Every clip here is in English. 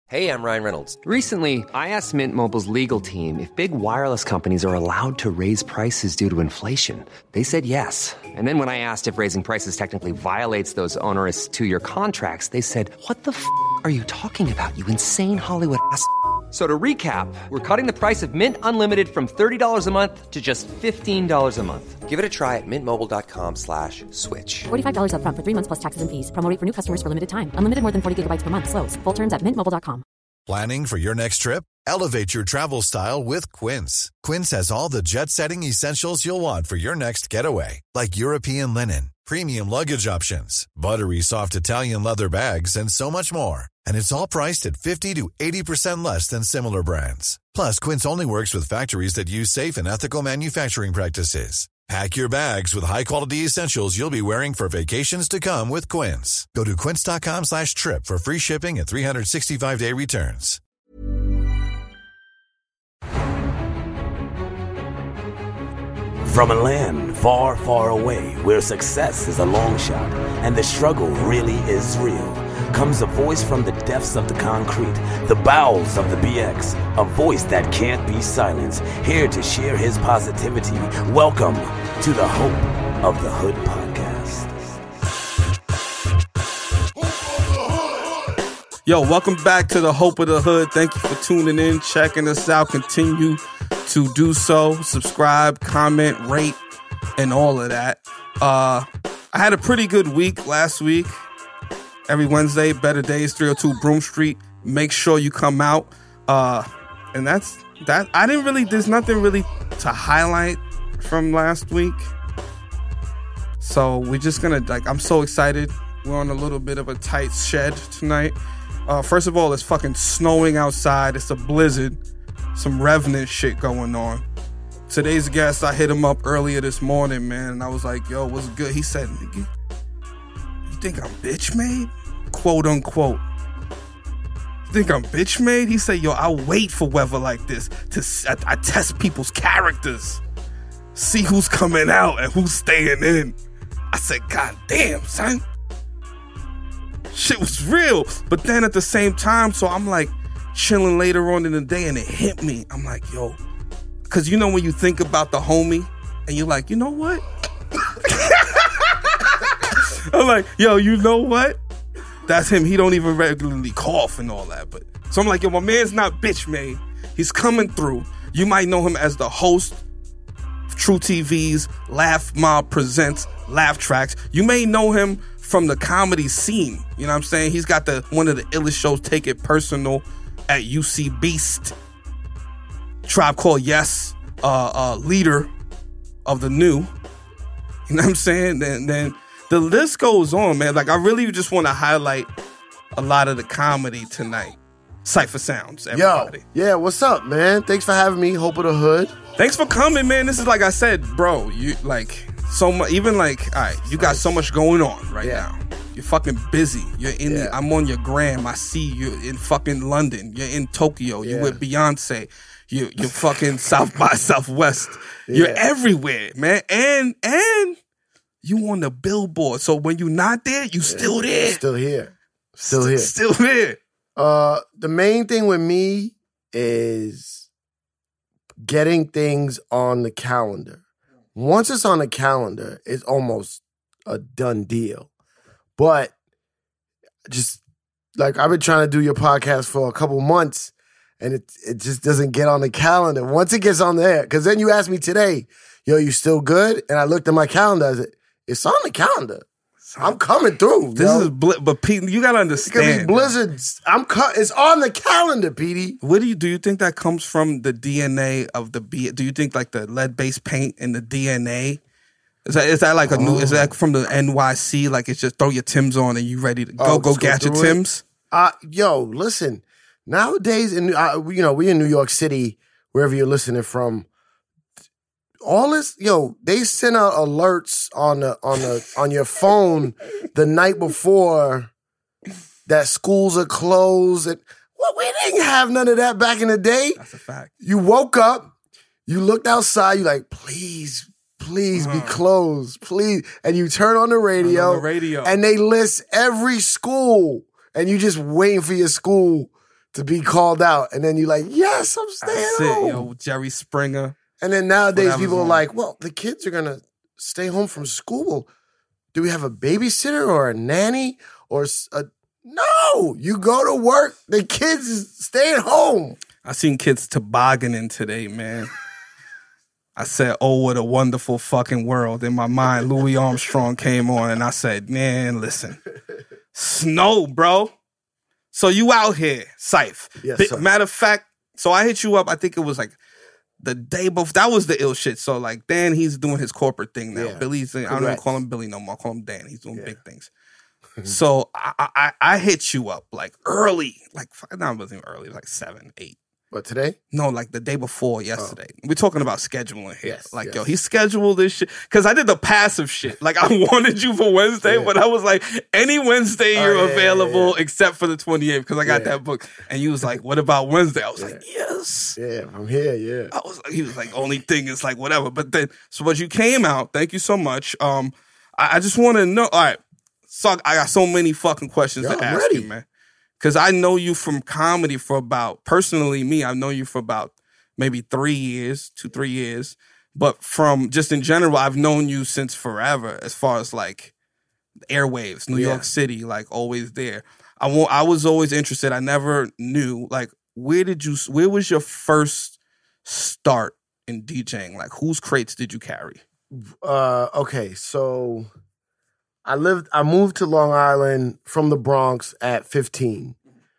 Hey, I'm Ryan Reynolds. Recently, I asked Mint Mobile's legal team if big wireless companies are allowed to raise prices due to inflation. They said yes. And then when I asked if raising prices technically violates those onerous two-year contracts, they said, "What the f*** are you talking about, you insane Hollywood ass?" So to recap, we're cutting the price of Mint Unlimited from $30 a month to just $15 a month. Give it a try at mintmobile.com/switch. $45 up front for 3 months plus taxes and fees. Promo rate for new customers for limited time. Unlimited more than 40 gigabytes per month. Slows full terms at mintmobile.com. Planning for your next trip? Elevate your travel style with Quince. Quince has all the jet-setting essentials you'll want for your next getaway, like European linen, premium luggage options, buttery soft Italian leather bags, and so much more. And it's all priced at 50 to 80% less than similar brands. Plus, Quince only works with factories that use safe and ethical manufacturing practices. Pack your bags with high-quality essentials you'll be wearing for vacations to come with Quince. Go to quince.com/trip for free shipping and 365-day returns. From a land far, far away where success is a long shot and the struggle really is real, comes a voice from the depths of the concrete, the bowels of the BX, a voice that can't be silenced, here to share his positivity. Welcome to the Hope of the Hood podcast. Yo, welcome back to the Hope of the Hood. Thank you for tuning in, checking us out. Continue to do so. Subscribe, comment, rate, and all of that. I had a pretty good week last week. Every Wednesday, Better Days, 302 Broome Street. Make sure you come out. And that's that. There's nothing really to highlight from last week. So we're just gonna, I'm so excited. We're on a little bit of a tight shed tonight. First of all, it's fucking snowing outside. It's a blizzard. Some Revenant shit going on. Today's guest, I hit him up earlier this morning, man. And I was like, yo, what's good? He said, nigga, you think I'm bitch made? Quote unquote. You think I'm bitch made? He said, yo, I wait for weather like this. I test people's characters. See who's coming out and who's staying in. I said, God damn, son. Shit was real. But then at the same time, so I'm like chilling later on in the day and it hit me. I'm like, yo, because you know when you think about the homie and you're like, you know what? I'm like, yo, you know what? That's him. He don't even regularly cough and all that. But so I'm like, yo, my man's not bitch made. He's coming through. You might know him as the host of True TV's Laugh Mob Presents Laugh Tracks. You may know him from the comedy scene. You know what I'm saying? He's got one of the illest shows, Take It Personal, at UC Beast. Tribe Called Yes, leader of the new. You know what I'm saying? Then the list goes on, man. Like, I really just want to highlight a lot of the comedy tonight. Cypher Sounds, everybody. Yo, yeah, what's up, man? Thanks for having me, Hope of the Hood. Thanks for coming, man. This is, like I said, bro, you like so much, even like, all right, you got so much going on right now. You're fucking busy. You're in, I'm on your gram. I see you in fucking London. You're in Tokyo. You're with Beyonce. You're fucking South by Southwest. You're everywhere, man. And you on the billboard. So when you're not there, you still there. Still here. Still here. Still there. The main thing with me is getting things on the calendar. Once it's on the calendar, it's almost a done deal. But just like I've been trying to do your podcast for a couple months and it just doesn't get on the calendar. Once it gets on there, because then you asked me today, yo, you still good? And I looked at my calendar. I said, it's on the calendar. I'm coming through. This is but Pete, you gotta understand. These blizzards. It's on the calendar, Petey. What do you think that comes from the DNA of the B? Do you think like the lead-based paint and the DNA? Is that like a new? Is that from the NYC? Like it's just throw your Timbs on and you ready to go get your Timbs? Yo, listen. Nowadays, we in New York City, wherever you're listening from. All this, they send out alerts on your phone the night before that schools are closed. And we didn't have none of that back in the day. That's a fact. You woke up, you looked outside, you like, please be closed, please. And you turn on the radio, and they list every school, and you just waiting for your school to be called out, and then you're like, yes, I'm staying That's home. it, yo. Jerry Springer. And then nowadays Whatever's people are on. like, well, the kids are gonna stay home from school. Do we have a babysitter or a nanny or a... No, you go to work. The kids is staying home. I seen kids tobogganing today, man. I said, oh, what a wonderful fucking world. In my mind, Louis Armstrong came on, and I said, man, listen. Snow, bro. So you out here, Syph. Yes, sir. Matter of fact, so I hit you up, I think it was like the day before. That was the ill shit. So like Dan, he's doing his corporate thing now. Yeah. Billy's, I don't even Congrats. call him Billy no more. I call him Dan. He's doing big things. So I hit you up like early. Like, no, it wasn't even early. Like 7, 8. But today? No, like the day before yesterday. We're talking about scheduling here. Yes, like, yes. yo, he scheduled this shit. Because I did the passive shit. Like, I wanted you for Wednesday, but I was like, any Wednesday you're available except for the 28th because I got that book. And you was like, what about Wednesday? I was like, yes. Yeah, I'm here, yeah. I was like, he was like, only thing is like, whatever. But then, so but you came out. Thank you so much. I just want to know. All right. So I got so many fucking questions to I'm ask ready. you, man. Because I know you from comedy for about, personally me, I've known you for about maybe 3 years, 2-3 years. But from just in general, I've known you since forever as far as like airwaves, New York City, like always there. I was always interested. I never knew, like, where was your first start in DJing? Like, whose crates did you carry? Okay, so I moved to Long Island from the Bronx at 15.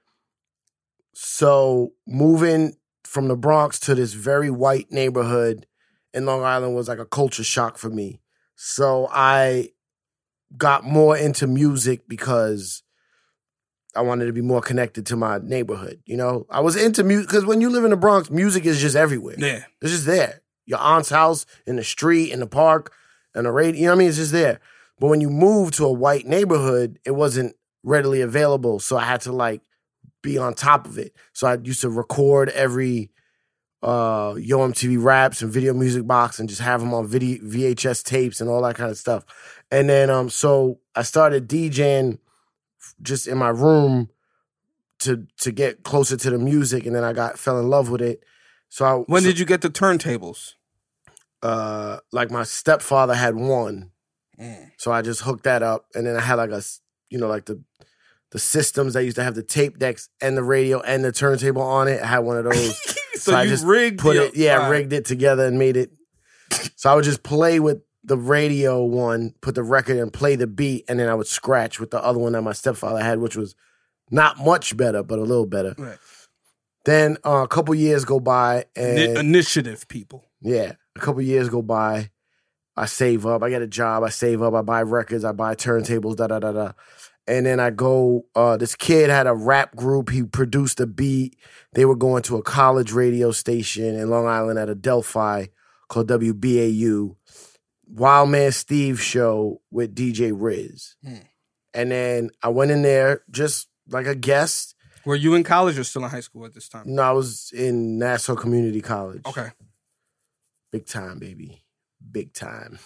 So moving from the Bronx to this very white neighborhood in Long Island was like a culture shock for me. So I got more into music because I wanted to be more connected to my neighborhood. You know, I was into music because when you live in the Bronx, music is just everywhere. Yeah. It's just there. Your aunt's house, in the street, in the park, on the radio. You know what I mean? It's just there. But when you move to a white neighborhood, it wasn't readily available. So I had to like be on top of it. So I used to record every Yo MTV Raps and Video Music Box and just have them on VHS tapes and all that kind of stuff. And then so I started DJing just in my room to get closer to the music, and then I fell in love with it. So When did you get the turntables? like my stepfather had one. So I just hooked that up, and then I had like like the systems that used to have the tape decks and the radio and the turntable on it. I had one of those. So I you just rigged put it. rigged it together and made it. So I would just play with the radio one, put the record and play the beat, and then I would scratch with the other one that my stepfather had, which was not much better, but a little better. Right. Then a couple years go by, and Initiative people. yeah, a couple years go by. I save up. I get a job. I save up. I buy records. I buy turntables. Da. And then I go. This kid had a rap group. He produced a beat. They were going to a college radio station in Long Island at Adelphi called WBAU. Wild Man Steve show with DJ Riz. And then I went in there just like a guest. Were you in college or still in high school at this time? No, I was in Nassau Community College. Okay. Big time, baby. Big time.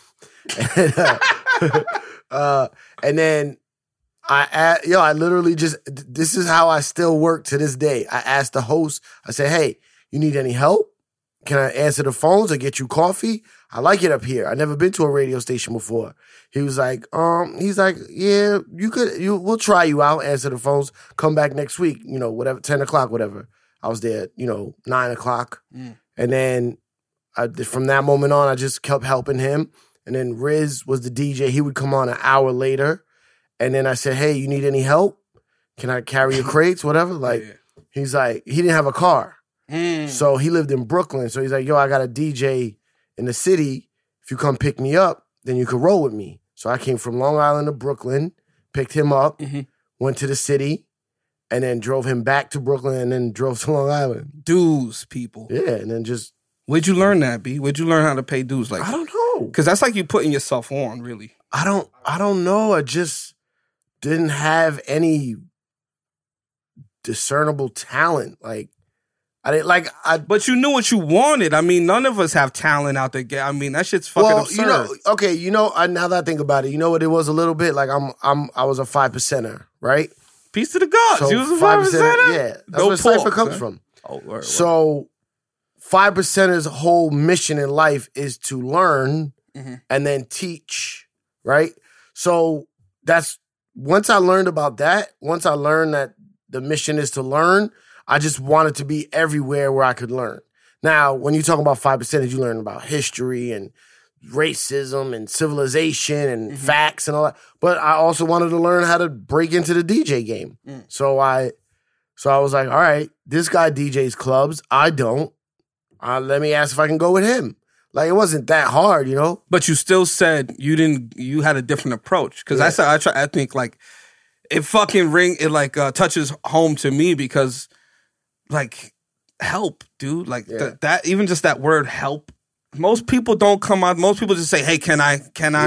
And then I literally just, this is how I still work to this day. I asked the host, I said, hey, you need any help? Can I answer the phones or get you coffee? I like it up here. I've never been to a radio station before. He was like, yeah, we'll try you out, answer the phones, come back next week, whatever, 10 o'clock, whatever. I was there, 9 o'clock. And then from that moment on, I just kept helping him. And then Riz was the DJ. He would come on an hour later. And then I said, hey, you need any help? Can I carry your crates, whatever? He's like, he didn't have a car. So he lived in Brooklyn. So he's like, yo, I got a DJ in the city. If you come pick me up, then you could roll with me. So I came from Long Island to Brooklyn, picked him up, went to the city, and then drove him back to Brooklyn and then drove to Long Island. Dues, people. Yeah, and then just... Where'd you learn that, B? Where'd you learn how to pay dues like that? I don't know. Because that's like you putting yourself on, really. I don't know. I just didn't have any discernible talent. But you knew what you wanted. I mean, none of us have talent out there. I mean, that shit's fucking absurd. Now that I think about it, you know what it was a little bit? Like I was a 5%er, right? Peace to the gods. So You was a 5%. Yeah, that's No where Cypher pork, comes son. from. Oh, word. So 5%'ers' whole mission in life is to learn and then teach, right? So that's once I learned about that, once I learned that the mission is to learn, I just wanted to be everywhere where I could learn. Now, when you talk about 5%ers, you learn about history and racism and civilization and facts and all that. But I also wanted to learn how to break into the DJ game. So I was like, all right, this guy DJs clubs. I don't. Let me ask if I can go with him. Like, it wasn't that hard, you know? But you still said you had a different approach. Because I think, like, it fucking touches home to me because, like, help, dude. Like, that even just that word help. Most people don't come out. Most people just say, hey, can I?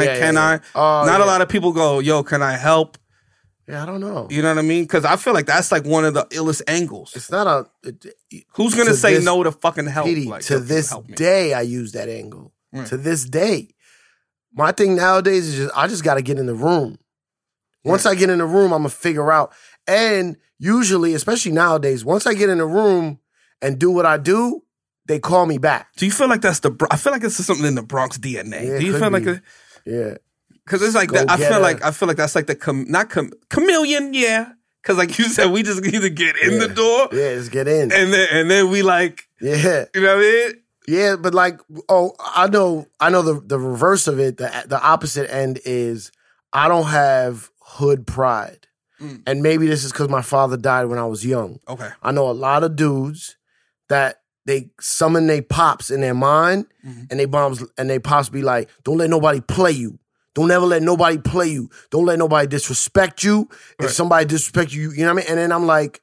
Not a lot of people go, yo, can I help? Yeah, I don't know. You know what I mean? Because I feel like that's like one of the illest angles. It's not Who's going to say no to fucking help? Petey, like, to this day, I use that angle. To this day. My thing nowadays is I just got to get in the room. Once I get in the room, I'm going to figure out. And usually, especially nowadays, once I get in the room and do what I do, they call me back. Do you feel like that's I feel like it's something in the Bronx DNA. Yeah, do you feel like yeah. Because it's like that, I feel like that's like the chameleon, yeah. Because like you said, we just either get in the door, just get in, and then we like, you know what I mean? Yeah, but like, I know the reverse of it. The opposite end is I don't have hood pride, and maybe this is because my father died when I was young. Okay, I know a lot of dudes that they summon their pops in their mind, and they pops be like, "Don't let nobody play you." Don't ever let nobody play you. Don't let nobody disrespect you. If somebody disrespect you, you know what I mean? And then I'm like,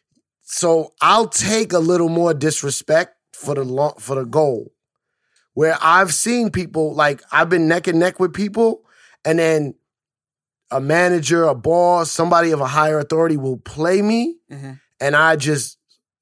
so I'll take a little more disrespect for the goal. Where I've seen people, like I've been neck and neck with people, and then a manager, a boss, somebody of a higher authority will play me, and I just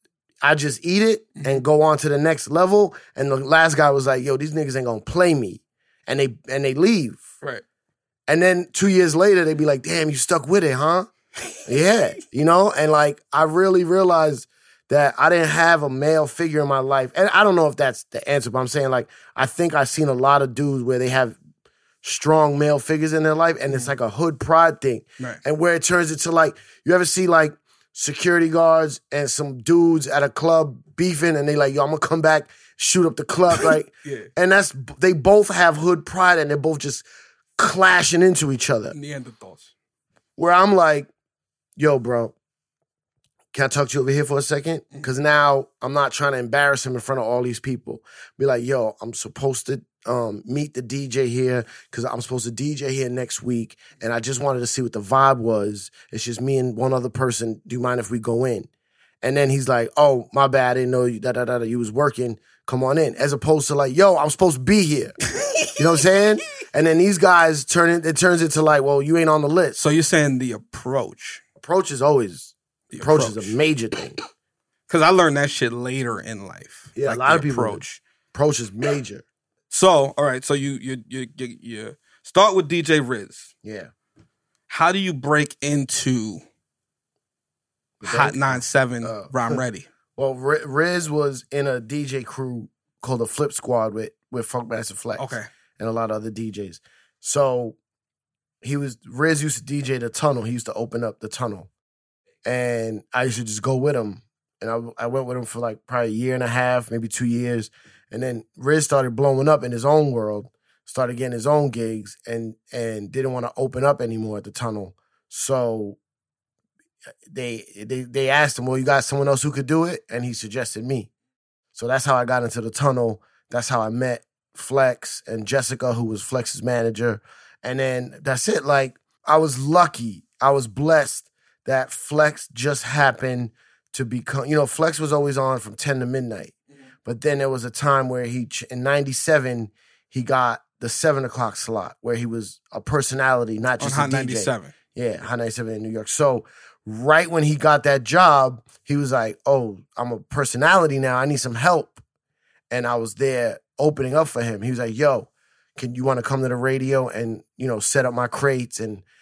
eat it and go on to the next level. And the last guy was like, yo, these niggas ain't gonna play me. And they leave. Right. And then 2 years later, they'd be like, damn, you stuck with it, huh? Yeah. You know? And like, I really realized that I didn't have a male figure in my life. And I don't know if that's the answer, but I'm saying like, I think I've seen a lot of dudes where they have strong male figures in their life and it's like a hood pride thing. Right. And where it turns into like, you ever see like security guards and some dudes at a club beefing and they like, yo, I'm gonna come back, shoot up the club, right? And they both have hood pride and they're both just clashing into each other. Neanderthals. Where I'm like, yo, bro, can I talk to you over here for a second? Because now I'm not trying to embarrass him in front of all these people. Be like, yo, I'm supposed to meet the DJ here because I'm supposed to DJ here next week. And I just wanted to see what the vibe was. It's just me and one other person. Do you mind if we go in? And then he's like, oh, my bad. I didn't know you was working. Come on in. As opposed to like, yo, I'm supposed to be here. You know what I'm saying? And then these guys it turns into like, well, you ain't on the list. So you're saying the approach. Approach is always, approach is a major thing. Because I learned that shit later in life. Yeah, like a lot of people. Approach is major. So, all right. So you start with DJ Riz. Yeah. How do you break into Hot 97 Ron Ready? Well, Riz was in a DJ crew called the Flip Squad with Funkmaster Flex. Okay. And a lot of other DJs. So Riz used to DJ the Tunnel. He used to open up the Tunnel. And I used to just go with him. And I went with him for like probably a year and a half, maybe 2 years. And then Riz started blowing up in his own world, started getting his own gigs and didn't want to open up anymore at the Tunnel. So they asked him, well, you got someone else who could do it? And he suggested me. So that's how I got into the Tunnel. That's how I met Flex and Jessica, who was Flex's manager. And then that's it. Like, I was lucky. I was blessed that Flex just happened to become, Flex was always on from 10 to midnight. But then there was a time where in 97, he got the 7 o'clock slot where he was a personality, not just on a Hot DJ. 97. Yeah, Hot 97 in New York. So right when he got that job, he was like, oh, I'm a personality now. I need some help. And I was there opening up for him. He was like, yo, you want to come to the radio and, set up my crates and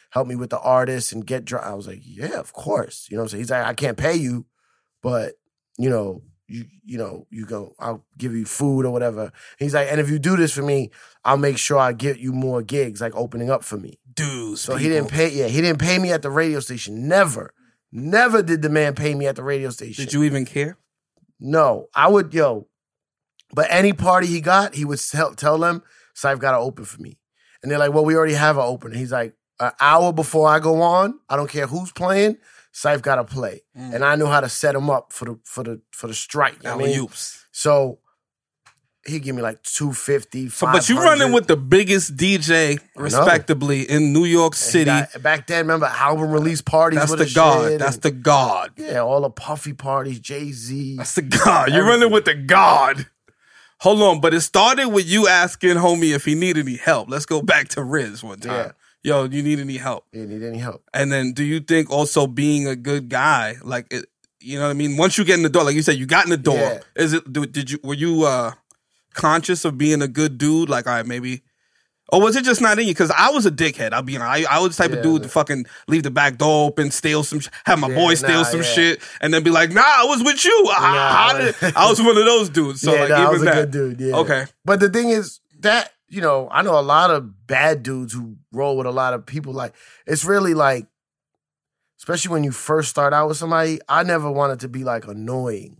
help me with the artists and get I was like, yeah, of course. You know what I'm saying? He's like, I can't pay you, but you know, you go, I'll give you food or whatever. He's like, and if you do this for me, I'll make sure I get you more gigs, like opening up for me. Dudes. So he didn't pay me at the radio station. Never did the man pay me at the radio station. Did you even care? No, I would, but any party he got, he would tell them, Syph got to open for me. And they're like, well, we already have an opener. He's like, an hour before I go on, I don't care who's playing, Syph got to play. And I know how to set him up for the strike. You know what I mean? So he give me like $250, $500. But you running with the biggest DJ, respectably, in New York City. Back then, remember album release parties? That's with the God. That's the God. Yeah, all the Puffy parties, Jay-Z. That's the God. You're running with the God. Hold on, but it started with you asking homie if he needed any help. Let's go back to Riz one time. Yo, do you need any help? You need any help? And then do you think also being a good guy, like, you know what I mean? Once you get in the door, like you said, you got in the door. Yeah. Were you conscious of being a good dude? Like, all right, maybe. Or was it just not in you? Because I was a dickhead. I'll be honest. I was the type of dude to fucking leave the back door open, steal some have my boy steal some shit, and then be like, nah, I was with you. I was one of those dudes. So I was a good dude. Yeah. Okay. But the thing is that, I know a lot of bad dudes who roll with a lot of people. Like, it's really like, especially when you first start out with somebody, I never wanted to be like annoying.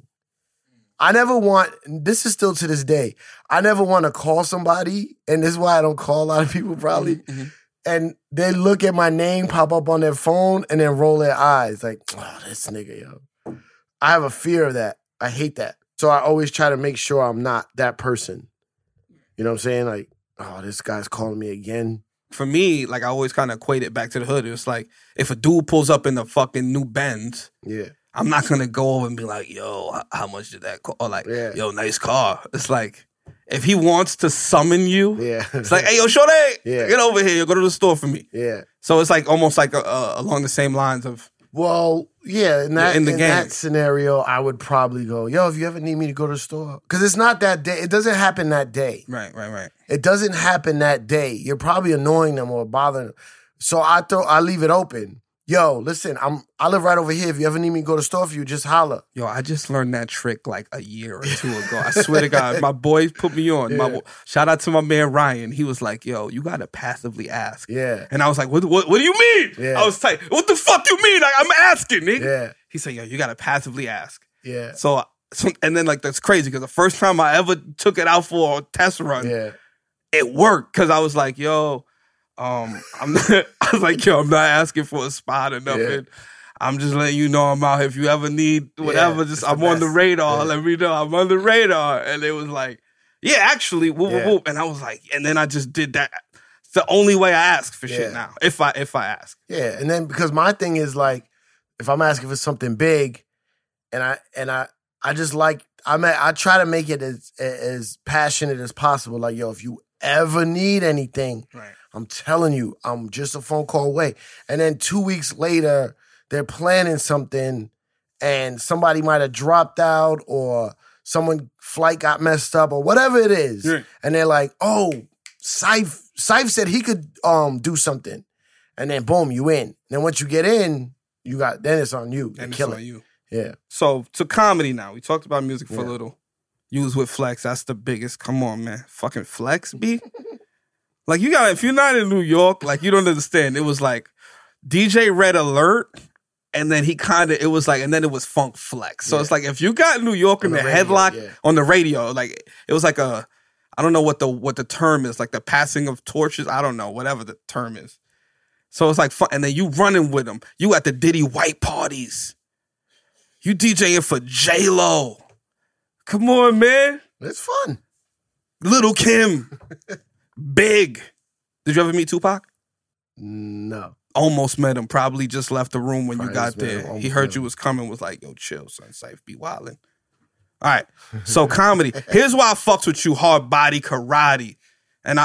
This is still to this day, I never want to call somebody, and this is why I don't call a lot of people probably, and they look at my name pop up on their phone and then roll their eyes like, oh, this nigga, yo. I have a fear of that. I hate that. So I always try to make sure I'm not that person. You know what I'm saying? Like, oh, this guy's calling me again. For me, like, I always kind of equate it back to the hood. It's like, if a dude pulls up in the fucking new Benz, I'm not going to go over and be like, yo, how much did that cost? Or like, yo, nice car. It's like, if he wants to summon you, it's like, hey, yo, shorty, get over here. Go to the store for me. Yeah. So it's like almost like along the same lines of. Well, yeah, in that scenario, I would probably go, yo, if you ever need me to go to the store. Because it's not that day. It doesn't happen that day. Right. It doesn't happen that day. You're probably annoying them or bothering them. So I leave it open. Yo, listen, I live right over here. If you ever need me to go to the store for you, just holler. Yo, I just learned that trick like a year or two ago. I swear to God, my boy put me on. Shout out to my man Ryan. He was like, yo, you got to passively ask. Yeah. And I was like, what do you mean? Yeah. I was like, what the fuck you mean? I'm asking, nigga. Yeah. He said, yo, you got to passively ask. Yeah. So and then like, that's crazy because the first time I ever took it out for a test run, it worked because I was like, yo, I was like, yo, I'm not asking for a spot or nothing. Yeah. I'm just letting you know I'm out here. If you ever need whatever, I'm on the radar. Yeah. Let me know I'm on the radar. And it was like, yeah, actually, whoop, whoop, whoop. And I was like, and then I just did that. It's the only way I ask for shit now. If I ask. Yeah. And then because my thing is like, if I'm asking for something big, and I just like, I try to make it as passionate as possible. Like, yo, if you ever need anything, I'm telling you, I'm just a phone call away. And then 2 weeks later, they're planning something and somebody might have dropped out or someone's flight got messed up or whatever it is. Yeah. And they're like, oh, Syph said he could do something. And then boom, you in. Then once you get in, then it's on you. And it's on you. Yeah. So to comedy now. We talked about music for a little. You was with Flex. That's the biggest. Come on, man. Fucking Flex, B. Like, if you're not in New York, like, you don't understand. It was like DJ Red Alert, and then it was like, and then it was Funk Flex. So it's like, if you got New York in the headlock on the radio, like, it was like I don't know what the term is, like the passing of torches. I don't know, whatever the term is. So it's like fun. And then you running with them. You at the Diddy White parties. You DJing for J-Lo. Come on, man. It's fun. Little Kim. Big. Did you ever meet Tupac? No. Almost met him. Probably just left the room when you got there. He heard you was coming, was like, yo, chill, son. Syph be wildin'. All right. So comedy. Here's why I fucks with you, hard body karate. And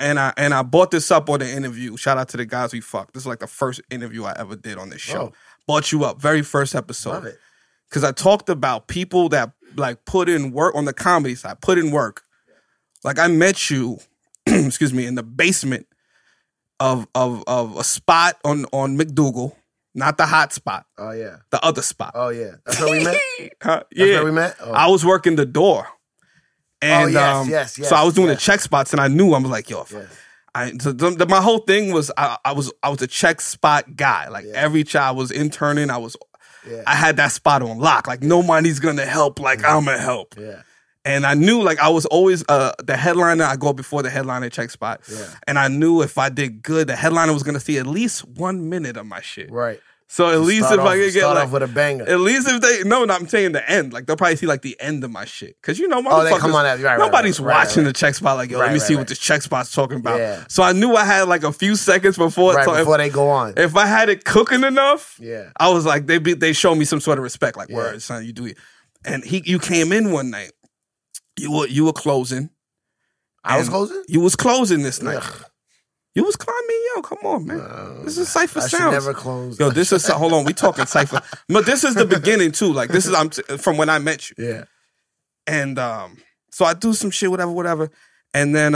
I brought this up on the interview. Shout out to the guys we fucked. This is like the first interview I ever did on this show. Oh. Brought you up. Very first episode. Love it. Because I talked about people that like put in work on the comedy side, put in work. Like I met you, excuse me, in the basement of a spot on McDougal, not the hot spot, Oh yeah. the other spot. Oh yeah. That's where we met. Yeah, where we met? Oh. I was working the door, and yes, so I was doing the yes. check spots, and I knew I was like, yo, Yes. my whole thing was I was a check spot guy. Like every child was interning, I had that spot on lock. Like nobody's gonna help. Like I'm gonna help. Yeah. And I knew like I was always the headliner. I go before the headliner check spot. Yeah. And I knew if I did good, the headliner was gonna see at least 1 minute of my shit. Right. So at least if I could get start like off with a banger. at least if they I'm saying the end. Like they'll probably see like the end of my shit. Cause you know, Oh, they motherfuckers, come on after- right, nobody's right, watching right. the check spot like, yo, let Right, me see right, what this check spot's talking about. Yeah. So I knew I had like a few seconds before. Right, so before they go on. if I had it cooking enough, Yeah. I was like, they show me some sort of respect. Like, Yeah. word, son, you do it. And you came in one night. You were closing. I was And closing? You was closing this night. Ugh. You was climbing, yo. Come on, man. This is Cypher I should Sounds. never close. Yo, this is hold on. We talking Cypher, but this is the beginning too. Like this is from when I met you, Yeah. and so I do some shit, whatever, and then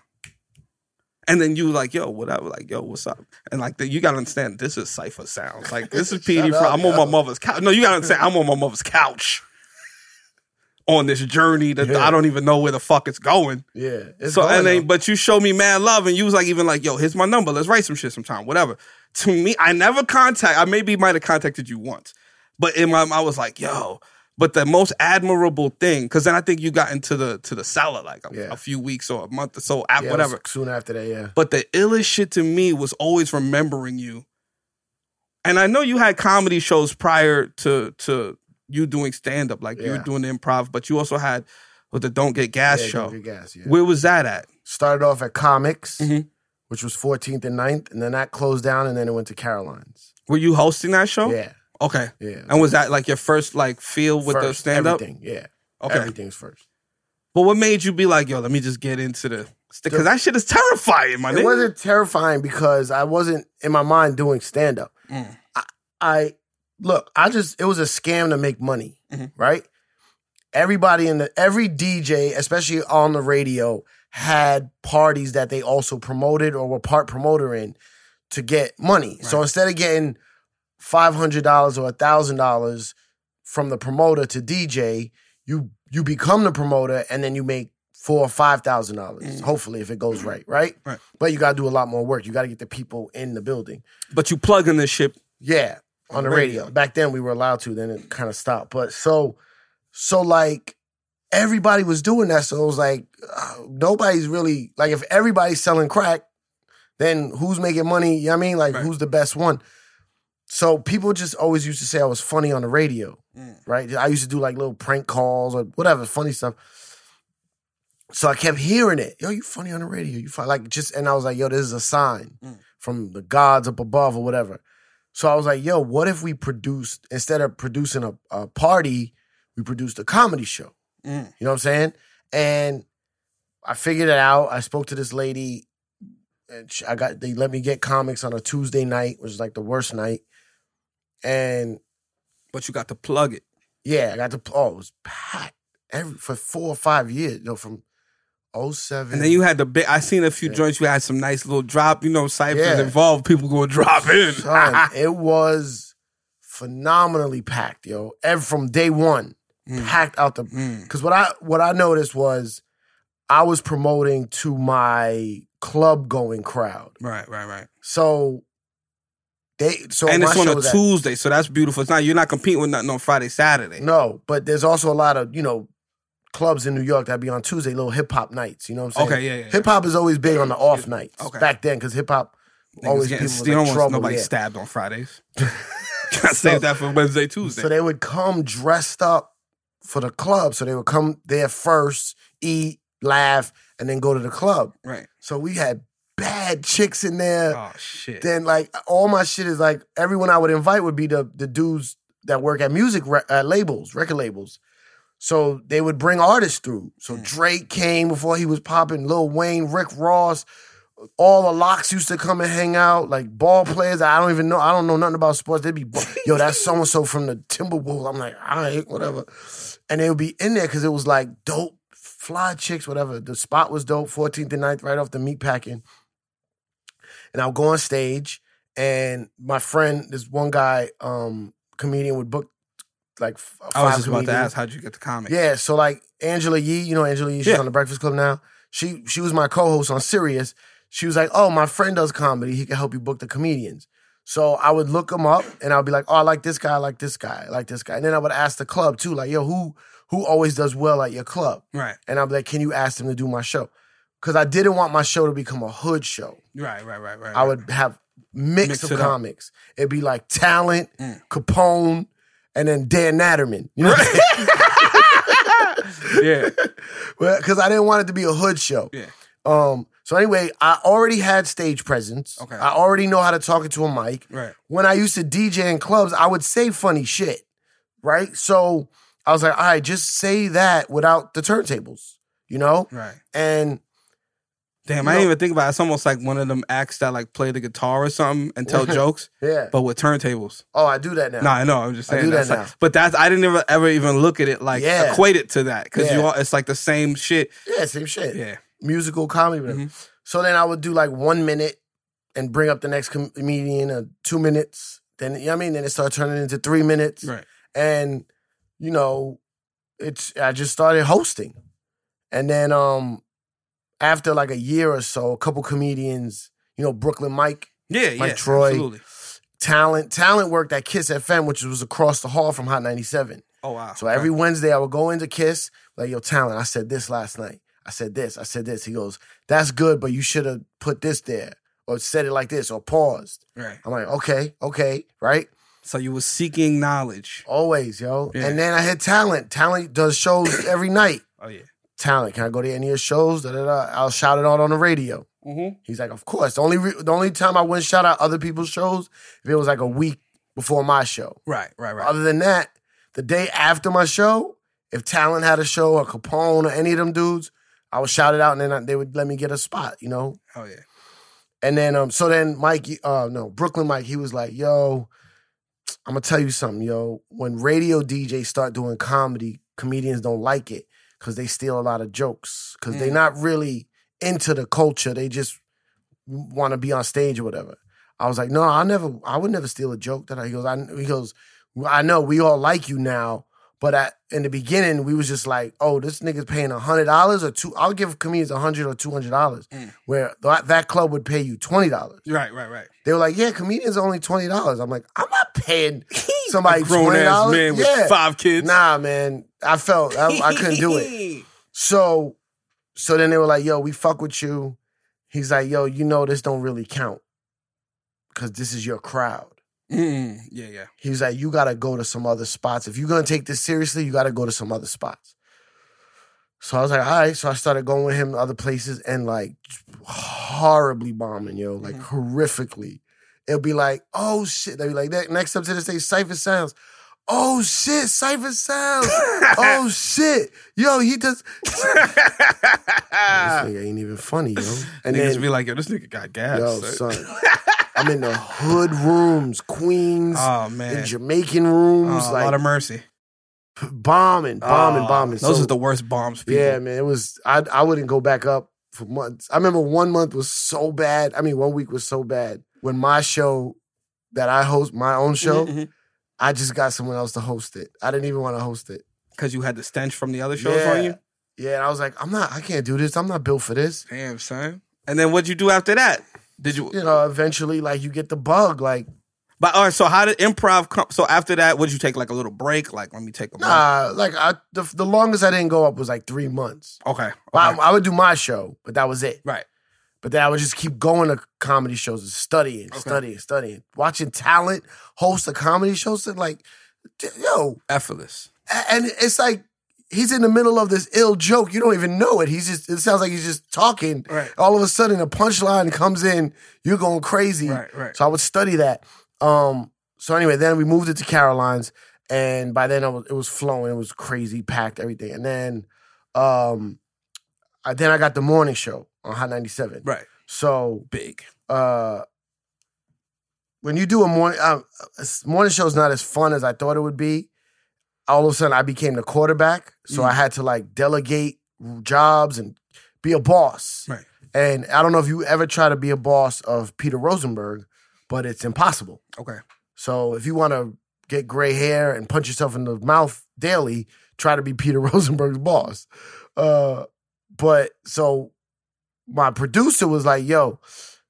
you like, yo, whatever, like, yo, what's up? And like, you gotta understand, this is Cypher Sounds. Like this is PD. up, I'm on my mother's couch. No, you gotta understand, I'm on my mother's couch on this journey that I don't even know where the fuck it's going. Yeah. It's So going and then, though. but you showed me mad love, and you was like, even like, yo, here's my number. Let's write some shit sometime, whatever. To me, I never I maybe might have contacted you once, but I was like, yo. But the most admirable thing, because then I think you got into the cellar like a few weeks or a month or so, Yeah, it was whatever. soon after that, yeah. But the illest shit to me was always remembering you. And I know you had comedy shows prior to you doing stand up, like you were doing the improv, but you also had with the Don't Get Gas show. Don't Get Gas, yeah. Where was that at? Started off at Comics, Mm-hmm. which was 14th and 9th, and then that closed down, and then it went to Caroline's. Were you hosting that show? Yeah. Okay. Yeah. And was that like your first like feel with the First, stand up? everything, yeah. Okay. Everything's first. But what made you be like, yo, let me just get into the because that shit is terrifying, my nigga. It wasn't terrifying because I wasn't in my mind doing stand up. I look, it was a scam to make money, right? Everybody every DJ, especially on the radio, had parties that they also promoted or were part promoter in to get money. Right. So instead of getting $500 or $1,000 from the promoter to DJ, you become the promoter and then you make $4,000 or $5,000. Hopefully, if it goes right. Right. But you got to do a lot more work. You got to get the people in the building. But you plug in this shit. Yeah, on the radio. Back then we were allowed to. Then it kind of stopped. But so like everybody was doing that. So it was like nobody's really like if everybody's selling crack, then who's making money? You know what I mean? Like who's the best one? So people just always used to say I was funny on the radio, right? I used to do like little prank calls or whatever, funny stuff. So I kept hearing it. Yo, you funny on the radio. You funny. And I was like, yo, this is a sign from the gods up above or whatever. So I was like, yo, what if we instead of producing a party, we produced a comedy show? You know what I'm saying? And I figured it out. I spoke to this lady, and they let me get comics on a Tuesday night, which is like the worst night. But you got to plug it. Yeah, I got to. It was packed for 4 or 5 years. From 07. And then you had the big. I seen a few joints. You had some nice little drop. You know, ciphers involved. People going to drop in. Son, it was phenomenally packed, yo. From day one, packed out the. Because what I noticed was, I was promoting to my club going crowd. Right. So. And it's on a Tuesday, so that's beautiful. You're not competing with nothing on Friday, Saturday. No, but there's also a lot of, clubs in New York that be on Tuesday, little hip-hop nights, you know what I'm saying? Okay, yeah. Hip-hop is always big on the off nights. Okay. Back then, because hip-hop always people was in trouble. Nobody stabbed on Fridays. Gotta save that for Wednesday, Tuesday. So they would come dressed up for the club. So they would come there first, eat, laugh, and then go to the club. Right. So we had bad chicks in there. Oh, shit. Then, all my shit is everyone I would invite would be the dudes that work at music labels, record labels. So they would bring artists through. So Drake came before he was popping, Lil Wayne, Rick Ross. All the locks used to come and hang out, like ball players. I don't know nothing about sports. They'd be, yo, that's so-and-so from the Timberwolves. I'm like, all right, whatever. And they would be in there because it was like dope, fly chicks, whatever. The spot was dope, 14th and 9th, right off the meatpacking. and I'll go on stage, and my friend, this one guy, comedian, would book like five I was just about to comedians. ask, how'd you get the comics? Yeah, so like Angela Yee, you know Angela Yee, she's on the Breakfast Club now. She was my co-host on Sirius. She was like, oh, my friend does comedy. He can help you book the comedians. So I would look them up, and I'll be like, oh, I like this guy, I like this guy, I like this guy. And then I would ask the club too, like, yo, who always does well at your club? Right. And I'll be like, can you ask them to do my show? Because I didn't want my show to become a hood show. Right. I would have mix of it up. comics. It'd be like Talent, Capone, and then Dan Natterman. You know what I'm saying? Yeah. Because I didn't want it to be a hood show. Yeah. So anyway, I already had stage presence. Okay. I already know how to talk into a mic. Right. When I used to DJ in clubs, I would say funny shit. Right? So I was like, all right, just say that without the turntables. You know? Right. And Damn, You I know- didn't even think about it. It's almost like one of them acts that like play the guitar or something and tell jokes, yeah. but with turntables. Oh, I do that now. No, I know. I'm just I saying. do that that's like- now. but I didn't ever even look at it like Yeah. equate it to that because Yeah. it's like the same shit. Yeah, same shit. Yeah. Musical comedy. Whatever. So then I would do like 1 minute and bring up the next comedian, 2 minutes. Then, you know what I mean? Then it started turning into 3 minutes. Right. And, you know, I just started hosting. And then after like a year or so, a couple comedians, you know, Brooklyn Mike, Yeah, Mike yeah. Troy. Absolutely. Talent worked at Kiss FM, which was across the hall from Hot 97. Oh, wow. So every Wednesday I would go into Kiss, like, yo, Talent, I said this last night. I said this. He goes, that's good, but you should have put this there or said it like this or paused. Right. I'm like, okay, right? So you were seeking knowledge. Always, yo. Yeah. And then I had Talent. Talent does shows every night. Oh, yeah. Talent, can I go to any of your shows? Da-da-da. I'll shout it out on the radio. He's like, of course. The only time I wouldn't shout out other people's shows if it was like a week before my show. Right. Other than that, the day after my show, if Talent had a show or Capone or any of them dudes, I would shout it out and then they would let me get a spot, you know? Oh, yeah. And then, so then Brooklyn Mike, he was like, yo, I'm going to tell you something, yo. When radio DJs start doing comedy, comedians don't like it because they steal a lot of jokes because they're not really into the culture. They just want to be on stage or whatever. I was like, no, I would never steal a joke. He goes, I know we all like you now, but in the beginning, we was just like, oh, this nigga's paying $100 or $200. I'll give comedians $100 or $200, where that club would pay you $20. Right. They were like, yeah, comedians are only $20. I'm like, I'm not paying somebody Grown-ass $20. man with 5 kids. Nah, man. I felt I couldn't do it. So then they were like, yo, we fuck with you. He's like, yo, you know this don't really count because this is your crowd. Yeah. He was like, you got to go to some other spots. If you're going to take this seriously, you got to go to some other spots. So I was like, all right. So I started going with him to other places and like horribly bombing, yo, like horrifically. It'll be like, oh shit. They'll be like, next up to the stage, Cypher Sounds. Oh shit, Cypher Sounds. Oh shit. Yo, he does. This nigga ain't even funny, yo. And Niggas then, be like, yo, this nigga got gas. yo, son. I'm in the hood rooms, Queens, Oh, man. in Jamaican rooms, Oh, like a lot of mercy. bombing. Those So, are the worst bombs, people. yeah, man. It was. I wouldn't go back up for months. I remember 1 month was so bad. 1 week was so bad when my show that I host, my own show, I just got someone else to host it. I didn't even want to host it. Because you had the stench from the other shows on you? Yeah, and I was like, I can't do this. I'm not built for this. Damn, son. And then what'd you do after that? Did you? You know, eventually, like, you get the bug. Like, But all right, so how did improv come? So after that, would you take like a little break? Like, let me take a month? like, the longest I didn't go up was like 3 months. Okay. I would do my show, but that was it. Right. But then I would just keep going to comedy shows and studying. Watching Talent host a comedy show. So like, yo. Effortless. And it's like, he's in the middle of this ill joke. You don't even know it. It sounds like he's just talking. Right. All of a sudden, a punchline comes in. You're going crazy. Right. So I would study that. So anyway, then we moved it to Caroline's. And by then, it was flowing. It was crazy, packed, everything. And then I got the morning show on Hot 97. Right. So Big. when you do a morning show is not as fun as I thought it would be. All of a sudden, I became the quarterback, so I had to like delegate jobs and be a boss. Right. And I don't know if you ever try to be a boss of Peter Rosenberg, but it's impossible. Okay. So if you want to get gray hair and punch yourself in the mouth daily, try to be Peter Rosenberg's boss. But so my producer was like, yo,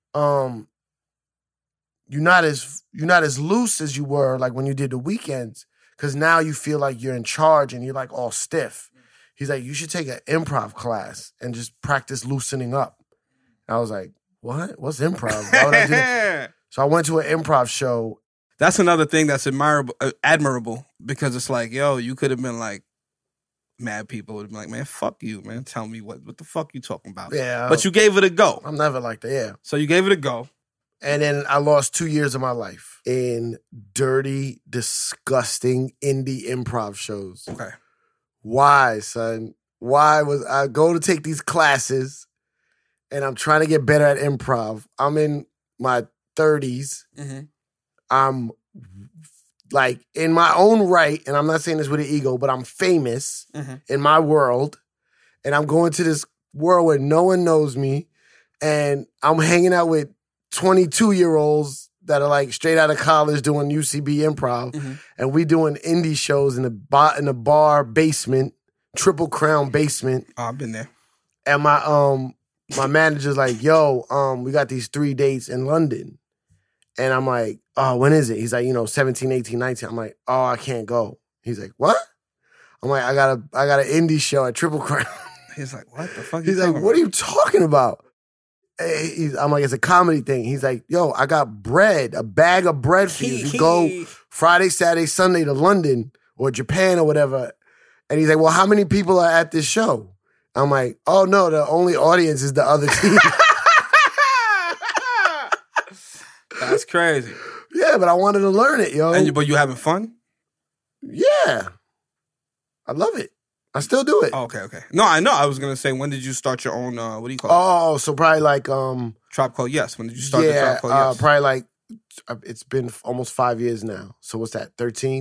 you're not as loose as you were like when you did the weekends, because now you feel like you're in charge and you're like all stiff. He's like, you should take an improv class and just practice loosening up. And I was like, what? What's improv? Why would I do that? So I went to an improv show. That's another thing that's admirable, because it's like, yo, you could have been like, mad people would have been like, man, fuck you, man. Tell me what the fuck you talking about. Yeah. But you gave it a go. I'm never like that, yeah. So you gave it a go. And then I lost 2 years of my life in dirty, disgusting indie improv shows. Okay. Why, son? Why was I go to take these classes and I'm trying to get better at improv? I'm in my 30s. Mm-hmm. I'm like in my own right, and I'm not saying this with an ego, but I'm famous in my world. And I'm going to this world where no one knows me. And I'm hanging out with 22-year-olds that are like straight out of college doing UCB improv. And we doing indie shows in the bar basement, Triple Crown basement. Oh, I've been there. And my manager's like, yo, we got these 3 dates in London. And I'm like, oh, when is it? He's like, 17, 18, 19. I'm like, oh, I can't go. He's like, what? I'm like, I got an indie show at Triple Crown. He's like, what the fuck? He's like, what are you talking about? I'm like, it's a comedy thing. He's like, yo, I got bread, a bag of bread for you. If you go Friday, Saturday, Sunday to London or Japan or whatever. And he's like, well, how many people are at this show? I'm like, oh, no, the only audience is the other team. That's crazy. Yeah, but I wanted to learn it, yo. But you having fun? Yeah. I love it. I still do it. Oh, okay. No, I know. I was going to say, when did you start your own, what do you call it? Oh, so probably like... Tribe Called Yes. When did you start the Tribe Called Yes? Probably like, it's been almost 5 years now. So what's that,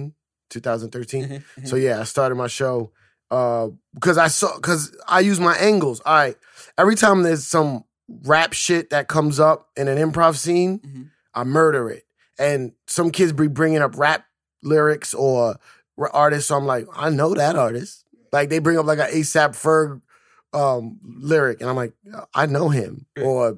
2013? So yeah, I started my show because I use my angles. All right, every time there's some rap shit that comes up in an improv scene, I murder it. And some kids be bringing up rap lyrics or artists, so I'm like, I know that artist. Like, they bring up like an A$AP Ferg lyric, and I'm like, I know him. Or,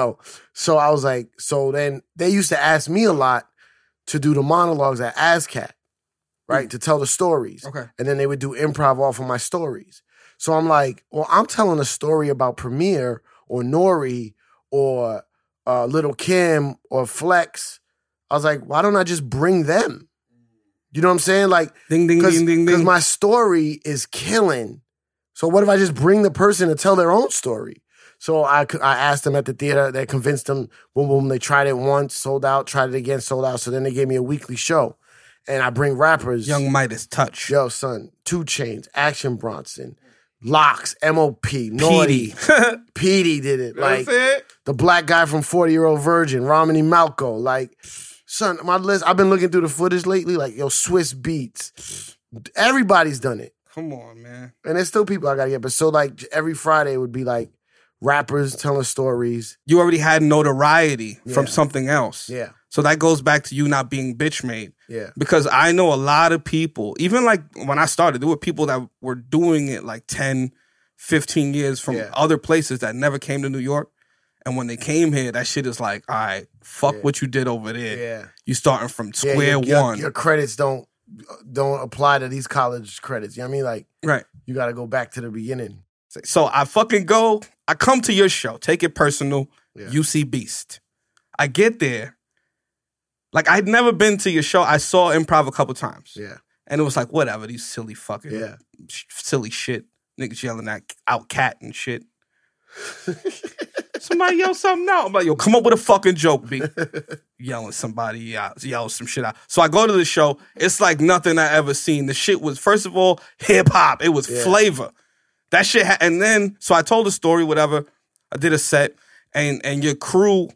so I was like, so then they used to ask me a lot to do the monologues at ASCAT, right? To tell the stories. Okay. And then they would do improv off of my stories. So I'm like, well, I'm telling a story about Premier or Nori or Little Kim or Flex. I was like, why don't I just bring them? You know what I'm saying? Like, ding, ding, ding, ding, ding. Because my story is killing. So what if I just bring the person to tell their own story? So I asked them at the theater. They convinced them. Boom, boom. They tried it once, sold out. Tried it again, sold out. So then they gave me a weekly show. And I bring rappers. Young Midas Touch. Yo, son. 2 Chainz, Action Bronson, Locks, M.O.P., Naughty. Petey did it. Like, the black guy from 40-Year-Old Virgin, Romany Malco. Like, son, my list, I've been looking through the footage lately, like, yo, Swiss Beats. Everybody's done it. Come on, man. And there's still people I gotta get. But so, like, every Friday would be, like, rappers telling stories. You already had notoriety from something else. Yeah. So that goes back to you not being bitch made. Yeah. Because I know a lot of people, even like when I started, there were people that were doing it like 10, 15 years from other places that never came to New York. And when they came here, that shit is like, all right, fuck what you did over there. Yeah. You starting from square one. Your credits don't apply to these college credits. You know what I mean? Like, right. You got to go back to the beginning. So I come to your show, Take It Personal, UC Beast. I get there. Like, I'd never been to your show. I saw improv a couple times. Yeah. And it was like, whatever, these silly fucking silly shit. Niggas yelling out cat and shit. Somebody yell something out. I'm like, yo, come up with a fucking joke, B. Yelling somebody out, yell some shit out. So I go to the show. It's like nothing I ever seen. The shit was, first of all, hip-hop. It was flavor. That shit, and then, so I told a story, whatever. I did a set, and your crew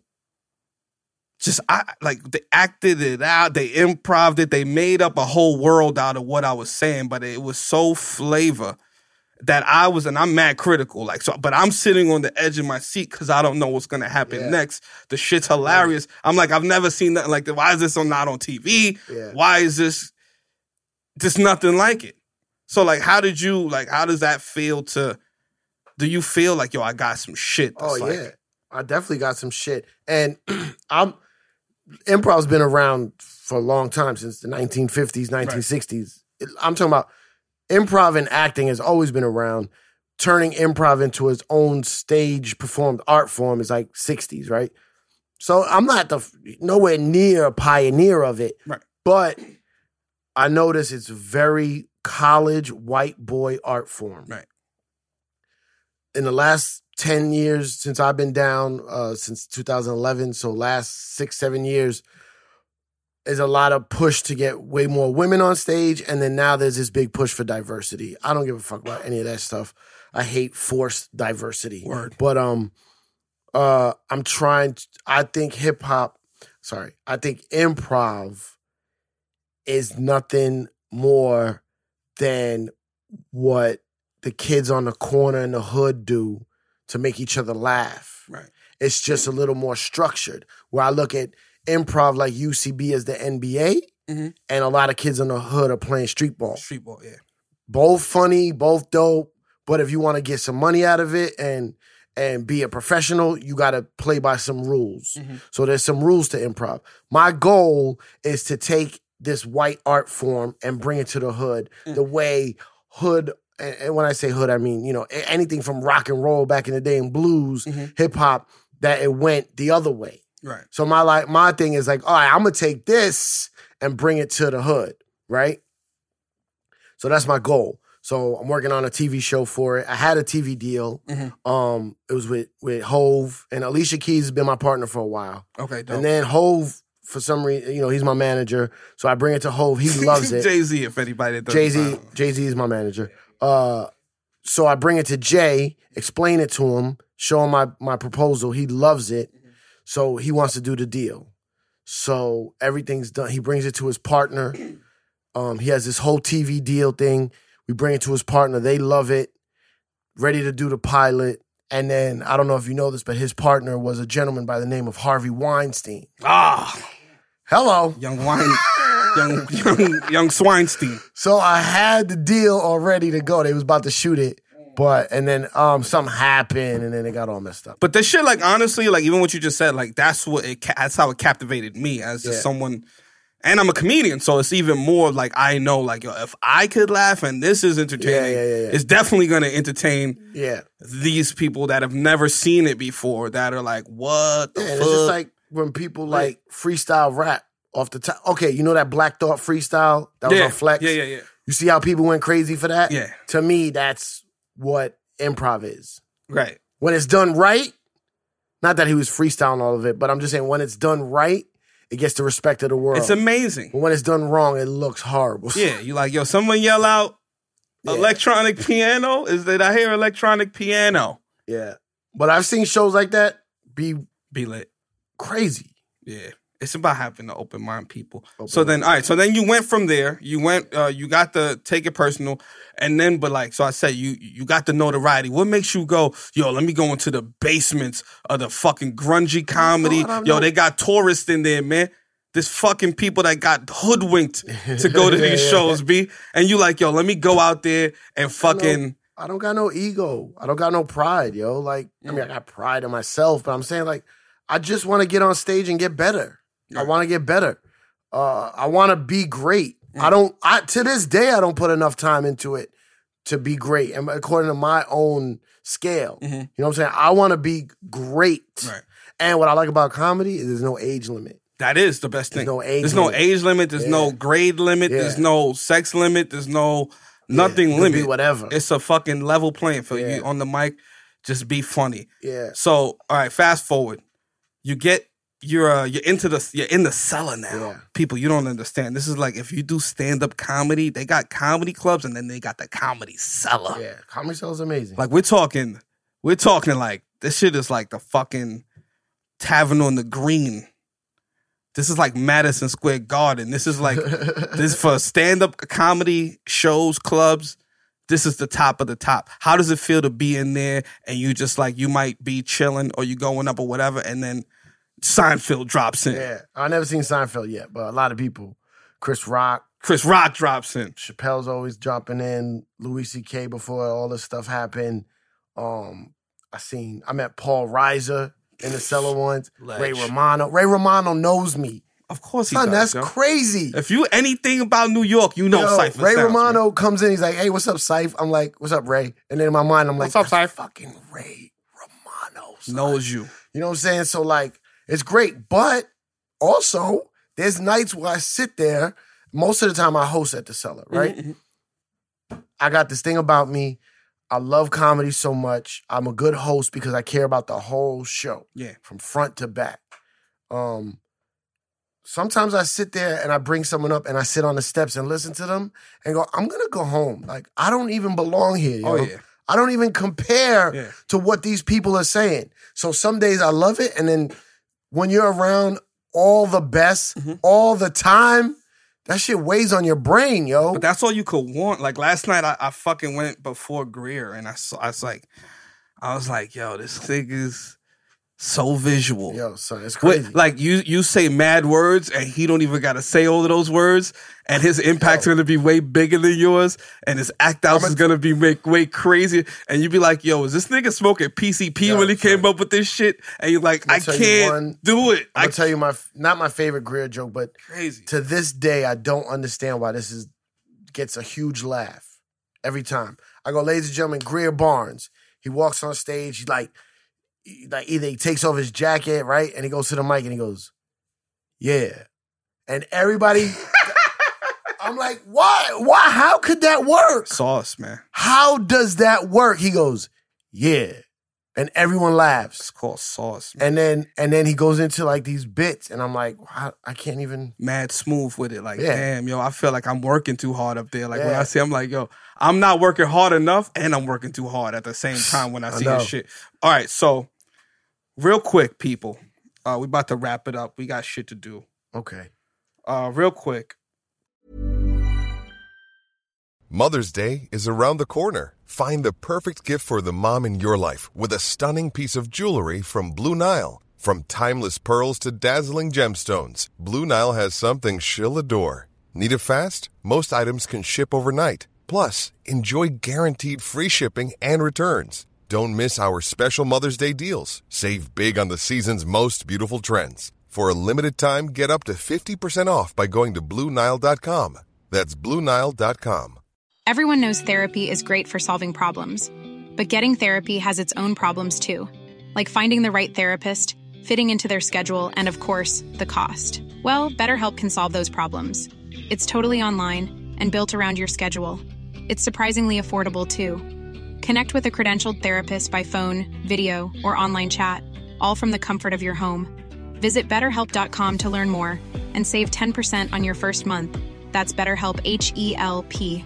they acted it out, they improv'd it, they made up a whole world out of what I was saying, but it was so flavor that I'm mad critical, like, so, but I'm sitting on the edge of my seat because I don't know what's gonna happen next. The shit's hilarious. I'm like, I've never seen nothing like that. Why is this not on TV? Yeah. Why is this just nothing like it? So, like, how does that feel to, do you feel like, yo, I got some shit? Oh, yeah. I definitely got some shit. And improv's been around for a long time, since the 1950s, 1960s. Right. I'm talking about improv and acting has always been around. Turning improv into its own stage performed art form is like 60s, right? So I'm not nowhere near a pioneer of it. Right. But I notice it's very college white boy art form. Right. In the last 10 years since I've been down, since 2011, so last 6-7 years, there's a lot of push to get way more women on stage, and then now there's this big push for diversity. I don't give a fuck about any of that stuff. I hate forced diversity. Word. But I'm trying to, I think improv is nothing more than what the kids on the corner in the hood do to make each other laugh. Right. It's just a little more structured, where I look at improv like UCB as the NBA, and a lot of kids in the hood are playing street ball. Street ball, yeah. Both funny, both dope, but if you want to get some money out of it and be a professional, you got to play by some rules. So there's some rules to improv. My goal is to take this white art form and bring it to the hood, the way hood, and when I say hood, I mean, you know, anything from rock and roll back in the day and blues, hip hop, that it went the other way. Right. So my thing is like, all right, I'm going to take this and bring it to the hood, right? So that's my goal. So I'm working on a TV show for it. I had a TV deal. It was with Hove, and Alicia Keys has been my partner for a while. Okay, dope. And then Hove, for some reason, you know, he's my manager. So I bring it to Hove. He loves it. Jay-Z, if anybody doesn't Jay-Z is my manager. So I bring it to Jay, explain it to him, show him my proposal. He loves it. So he wants to do the deal. So everything's done. He brings it to his partner. He has this whole TV deal thing. We bring it to his partner. They love it. Ready to do the pilot. And then, I don't know if you know this, but his partner was a gentleman by the name of Harvey Weinstein. Hello. Young Swinestein. So I had the deal all ready to go. They was about to shoot it. And then something happened, and then it got all messed up. But the shit, like, honestly, like, even what you just said, like, that's how it captivated me as just someone. And I'm a comedian, so it's even more like, I know, like, yo, if I could laugh and this is entertaining, it's definitely going to entertain these people that have never seen it before, that are like, what the fuck? And it's just like when people like freestyle rap off the top. Okay, you know that Black Thought freestyle that was on Flex? Yeah. You see how people went crazy for that? Yeah. To me, that's what improv is. Right. When it's done right, not that he was freestyling all of it, but I'm just saying when it's done right, it gets the respect of the world. It's amazing. But when it's done wrong, it looks horrible. Yeah, you like, yo, someone yell out electronic piano? Did I hear electronic piano? Yeah. But I've seen shows like that be lit. Crazy. Yeah. It's about having to open mind people. So then you went from there. You went, you got the Take It Personal. And then, but like, so I said, you got the notoriety. What makes you go, yo, let me go into the basements of the fucking grungy comedy. Yo, they got tourists in there, man. There's fucking people that got hoodwinked to go to these shows, B. And you like, yo, let me go out there and fucking. I don't got no ego. I don't got no pride, yo. Like, I mean, I got pride in myself, but I'm saying, like, I just want to get on stage and get better. I want to get better. I want to be great. To this day, I don't put enough time into it to be great. And according to my own scale, you know what I'm saying? I want to be great. Right. And what I like about comedy is there's no age limit. That is the best thing. There's no age limit. There's no grade limit. Yeah. There's no sex limit. There's no nothing limit. Be whatever. It's a fucking level playing field. You on the mic, just be funny. Yeah. So, all right, fast forward. You're in the cellar now. Yeah. People, you don't understand. This is like if you do stand-up comedy, they got comedy clubs and then they got the comedy cellar. Yeah, comedy cellar is amazing. Like we're talking like this shit is like the fucking Tavern on the Green. This is like Madison Square Garden. This is like this for stand-up comedy shows, clubs. this is the top of the top. How does it feel to be in there and you just like, you might be chilling or you going up or whatever, and then Seinfeld drops in. Yeah, I've never seen Seinfeld yet, but a lot of people. Chris Rock drops in. Chappelle's always dropping in. Louis C.K. before all this stuff happened. I met Paul Reiser in the cellar once. Ray Romano knows me. Of course he does. does. That's crazy. If you anything about New York, you know Cypher Ray sounds, Romano man. comes in, he's like, hey, what's up, Cypher? I'm like, what's up, Ray? And then in my mind, I'm like, what's up, Cypher? Fucking Ray Romano. Son. Knows you. You know what I'm saying? So like, it's great. But also, there's nights where I sit there. Most of the time I host at the cellar, right? Mm-hmm. I got this thing about me. I love comedy so much. I'm a good host because I care about the whole show. Yeah. From front to back. Sometimes I sit there and I bring someone up and I sit on the steps and listen to them and go, I'm going to go home. Like, I don't even belong here, yo. Oh, yeah. I don't even compare to what these people are saying. So some days I love it. And then when you're around all the best all the time, that shit weighs on your brain, yo. But that's all you could want. Like last night, I fucking went before Greer, and I was like, yo, this thing is so visual. Yo, son, it's crazy. Like you say mad words, and he don't even got to say all of those words, and his impact's going to be way bigger than yours, and his act outs is going to be way crazier, and you be like, yo, is this nigga smoking PCP when he came up with this shit? And you're like, I can't do it. I'll tell you not my favorite Greer joke, but crazy. To this day, I don't understand why this gets a huge laugh every time. I go, ladies and gentlemen, Greer Barnes. He walks on stage, he's like either he takes off his jacket, right? And he goes to the mic and he goes, yeah. And everybody, I'm like, why? How could that work? Sauce, man. How does that work? He goes, yeah. And everyone laughs. It's called sauce, man. And then he goes into like these bits and I'm like, I can't even. Mad smooth with it. Like, damn, yo, I feel like I'm working too hard up there. Like when I see, I'm like, yo, I'm not working hard enough and I'm working too hard at the same time when I see this shit. All right, so real quick, people. We about to wrap it up. We got shit to do. Okay. Real quick. Mother's Day is around the corner. Find the perfect gift for the mom in your life with a stunning piece of jewelry from Blue Nile. From timeless pearls to dazzling gemstones, Blue Nile has something she'll adore. Need it fast? Most items can ship overnight. Plus, enjoy guaranteed free shipping and returns. Don't miss our special Mother's Day deals. Save big on the season's most beautiful trends. For a limited time, get up to 50% off by going to BlueNile.com. That's BlueNile.com. Everyone knows therapy is great for solving problems. But getting therapy has its own problems too. Like finding the right therapist, fitting into their schedule, and of course, the cost. Well, BetterHelp can solve those problems. It's totally online and built around your schedule. It's surprisingly affordable too. Connect with a credentialed therapist by phone, video, or online chat, all from the comfort of your home. Visit BetterHelp.com to learn more and save 10% on your first month. That's BetterHelp, H-E-L-P.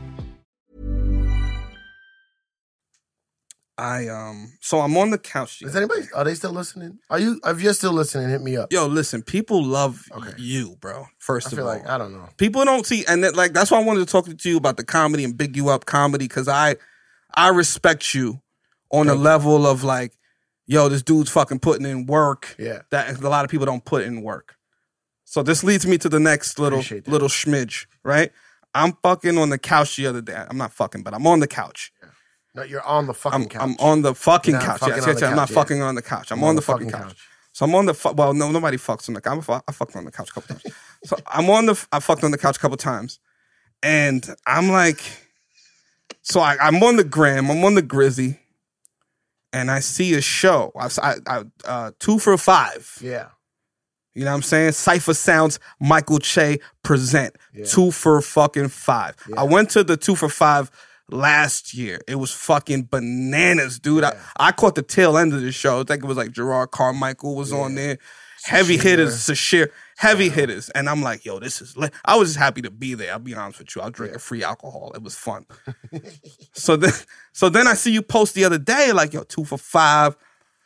So I'm on the couch. Are they still listening? If you're still listening, hit me up. Yo, listen, people love you, bro. First of all. I feel like, I don't know. People don't see, and that's why I wanted to talk to you about the comedy and big you up comedy, because I respect you on a level of like, yo, this dude's fucking putting in work. Yeah. That a lot of people don't put in work. So this leads me to the next little schmidge, right? I'm fucking on the couch the other day. I'm not fucking, but I'm on the couch. Yeah. No, you're on the fucking couch. I'm on the fucking couch. Yes, I'm not fucking on the couch. I'm on the fucking couch. So I'm on the well, no, nobody fucks on the couch. I fucked on the couch a couple times. So I fucked on the couch a couple times, and I'm like, so I'm on the gram, I'm on the Grizzy, and I see a show. I 2 for $5. Yeah. You know what I'm saying? Cypher Sounds, Michael Che present 2 for fucking $5. Yeah. I went to the 2 for $5 last year. It was fucking bananas, dude. Yeah. I caught the tail end of the show. I think it was like Gerard Carmichael was on there. Heavy hitters, Sashir, heavy hitters. And I'm like, yo, this is lit. I was just happy to be there. I'll be honest with you. I was drinking free alcohol. It was fun. So then I see you post the other day, like, yo, 2 for $5.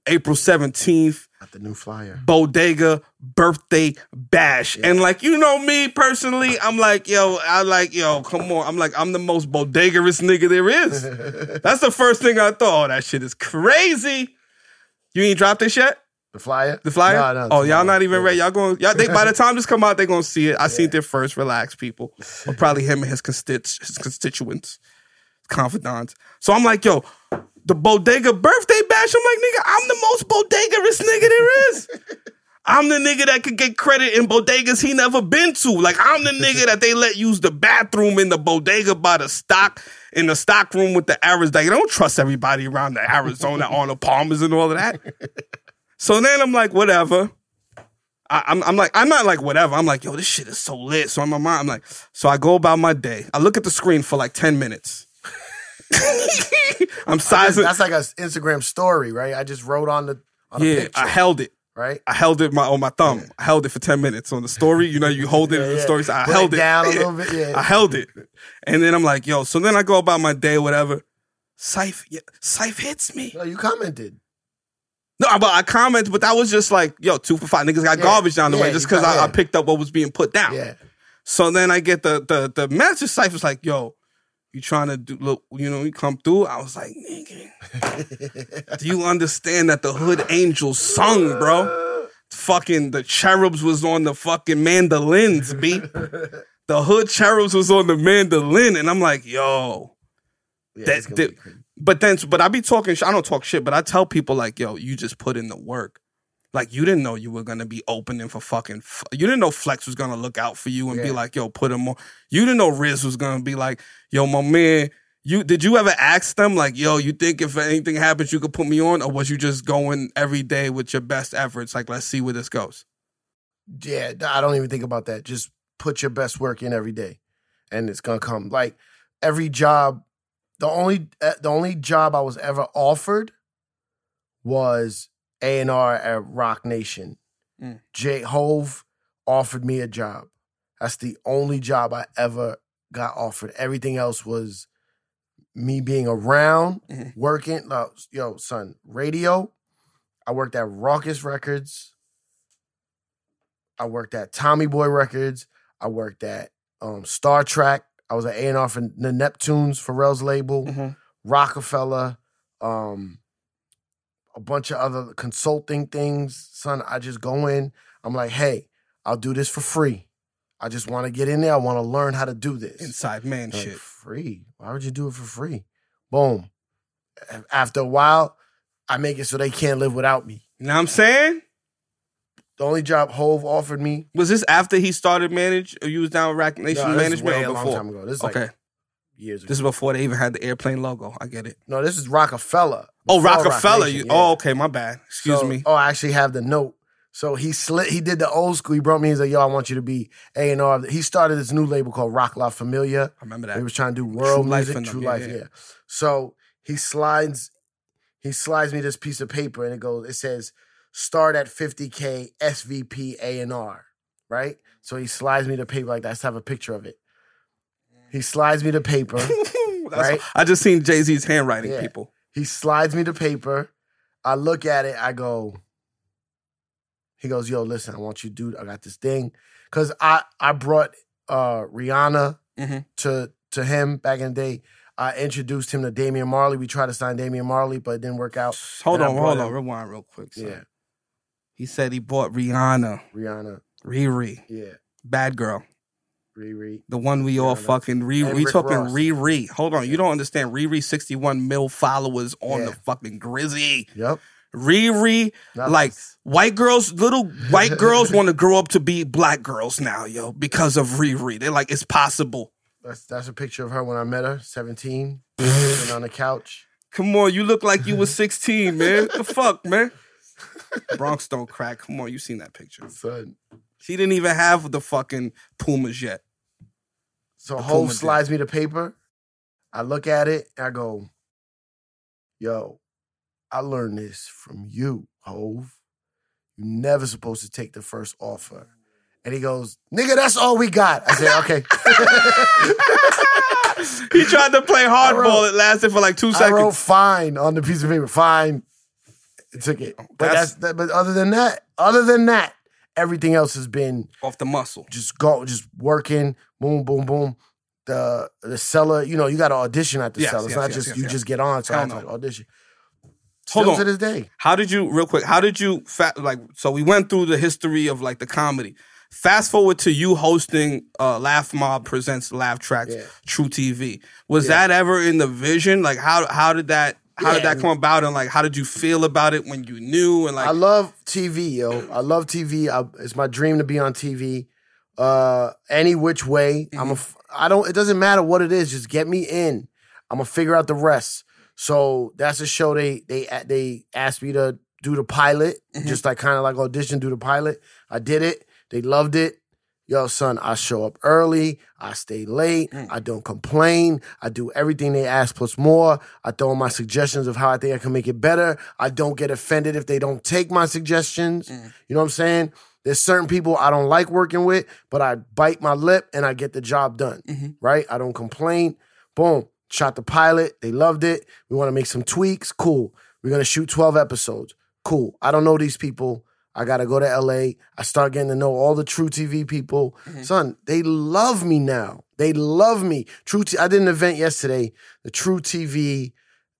April 17th. Got the new flyer. Bodega birthday bash. Yeah. And like, you know me personally, I'm like, come on. I'm like, I'm the most bodegarous nigga there is. That's the first thing I thought. Oh, that shit is crazy. You ain't dropped this yet? The flyer? The flyer? No, oh, y'all not even ready. Y'all going, by the time this come out, they going to see it. I seen it first. Relax, people. Or probably him and his constituents, confidants. So I'm like, yo, the bodega birthday bash. I'm like, nigga, I'm the most bodegarous nigga there is. I'm the nigga that could get credit in bodegas he never been to. Like, I'm the nigga that they let use the bathroom in the bodega by the stock, in the stock room with the Arizona. They don't trust everybody around the Arizona on the Palmers and all of that. So then I'm like, whatever. I'm not like, whatever. I'm like, yo, this shit is so lit. So in my mind, I'm like, so I go about my day. I look at the screen for like 10 minutes. I'm sizing. That's like an Instagram story, right? I just wrote on the picture. I held it. Right? I held it on my thumb. Yeah. I held it for 10 minutes on the story. You know, you hold it in the story. So I held it down a little bit. Yeah. I held it. And then I'm like, yo, so then I go about my day, whatever. Syph hits me. No, you commented. No, but I commented, but that was just like, yo, 2 for 5 niggas got garbage down the way just because I picked up what was being put down. Yeah. So then I get the message. Syph was like, yo, you trying to do, look, you know, you come through. I was like, nigga, do you understand that the Hood Angels sung, bro? Fucking the Cherubs was on the fucking mandolins, B. The Hood Cherubs was on the mandolin. And I'm like, yo. Yeah, but I be talking shit. I don't talk shit, but I tell people like, yo, you just put in the work. Like, you didn't know you were going to be opening for fucking... You didn't know Flex was going to look out for you and be like, yo, put him on. You didn't know Riz was going to be like, yo, my man, did you ever ask them, like, yo, you think if anything happens, you could put me on? Or was you just going every day with your best efforts? Like, let's see where this goes. Yeah, I don't even think about that. Just put your best work in every day, and it's going to come. Like, every job... The only job I was ever offered was A&R at Rock Nation. Jay Hove offered me a job. That's the only job I ever got offered. Everything else was me being around, working. Yo, son, radio. I worked at Raucous Records. I worked at Tommy Boy Records. I worked at Star Trek. I was at A&R for the Neptunes, Pharrell's label, Rockefeller, a bunch of other consulting things. Son, I just go in. I'm like, hey, I'll do this for free. I just want to get in there. I want to learn how to do this. Inside man shit. Free? Why would you do it for free? Boom. After a while, I make it so they can't live without me. You know what I'm saying? The only job Hove offered me... Was this after he started manage, or you was down with Rack Nation management, way or before? A long time ago. This is like years ago. This is before they even had the airplane logo. I get it. No, this is Rockefeller. Oh, Rockefeller. Oh, okay, my bad. Excuse me. Oh, I actually have the note. So he did the old school. He brought me, he's like, yo, I want you to be A&R. He started this new label called Rock La Familia. I remember that. He was trying to do world music, True Life, yeah. So he slides me this piece of paper, and it says, start at 50K, SVP A&R, right? So he slides me the paper like that. Let's have a picture of it. He slides me the paper, right? I just seen Jay-Z's handwriting, people. He slides me the paper. I look at it. I go, he goes, yo, listen, I want you to do, I got this thing. Because I brought Rihanna to him back in the day. I introduced him to Damian Marley. We tried to sign Damian Marley, but it didn't work out. Hold on. Rewind real quick. Son. Yeah. He said he bought Rihanna. Riri. Yeah. Bad girl. Riri. The one we all fucking... We talking Ross. Riri. Hold on. You don't understand. Riri, 61 mil followers on the fucking Grizzy. Yep. Riri, like, little white girls want to grow up to be black girls now, yo, because of Riri. They're like, it's possible. That's a picture of her when I met her, 17, sitting on the couch. Come on, you look like you was 16, man. The fuck, man? Bronx don't crack. Come on, you seen that picture. Son. She didn't even have the fucking Pumas yet. So Hove slides me the paper. I look at it, and I go, yo, I learned this from you, Hove. You're never supposed to take the first offer. And he goes, nigga, that's all we got. I said, okay. He tried to play hardball. It lasted for like 2 seconds. I wrote fine on the piece of paper. Fine. It took it. But but other than that, everything else has been off the muscle. Just working, boom, boom, boom. The cellar, you got to audition at the cellar. It's not just just get on. So I have to audition. Hold on. To this day. So we went through the history of like the comedy. Fast forward to you hosting Laugh Mob Presents Laugh Tracks, True TV. Was that ever in the vision? Like how did that come about, and like how did you feel about it when you knew? And like I love TV, yo. I love TV. It's my dream to be on TV. Any which way. It doesn't matter what it is, just get me in. I'm gonna figure out the rest. So that's a show they asked me to do the pilot, just like kind of like audition, do the pilot. I did it. They loved it. Yo, son, I show up early. I stay late. I don't complain. I do everything they ask plus more. I throw in my suggestions of how I think I can make it better. I don't get offended if they don't take my suggestions. You know what I'm saying? There's certain people I don't like working with, but I bite my lip and I get the job done, right? I don't complain. Boom. Shot the pilot. They loved it. We want to make some tweaks. Cool. We're going to shoot 12 episodes. Cool. I don't know these people. I got to go to LA. I start getting to know all the True TV people. Son, they love me now. They love me. I did an event yesterday, the True TV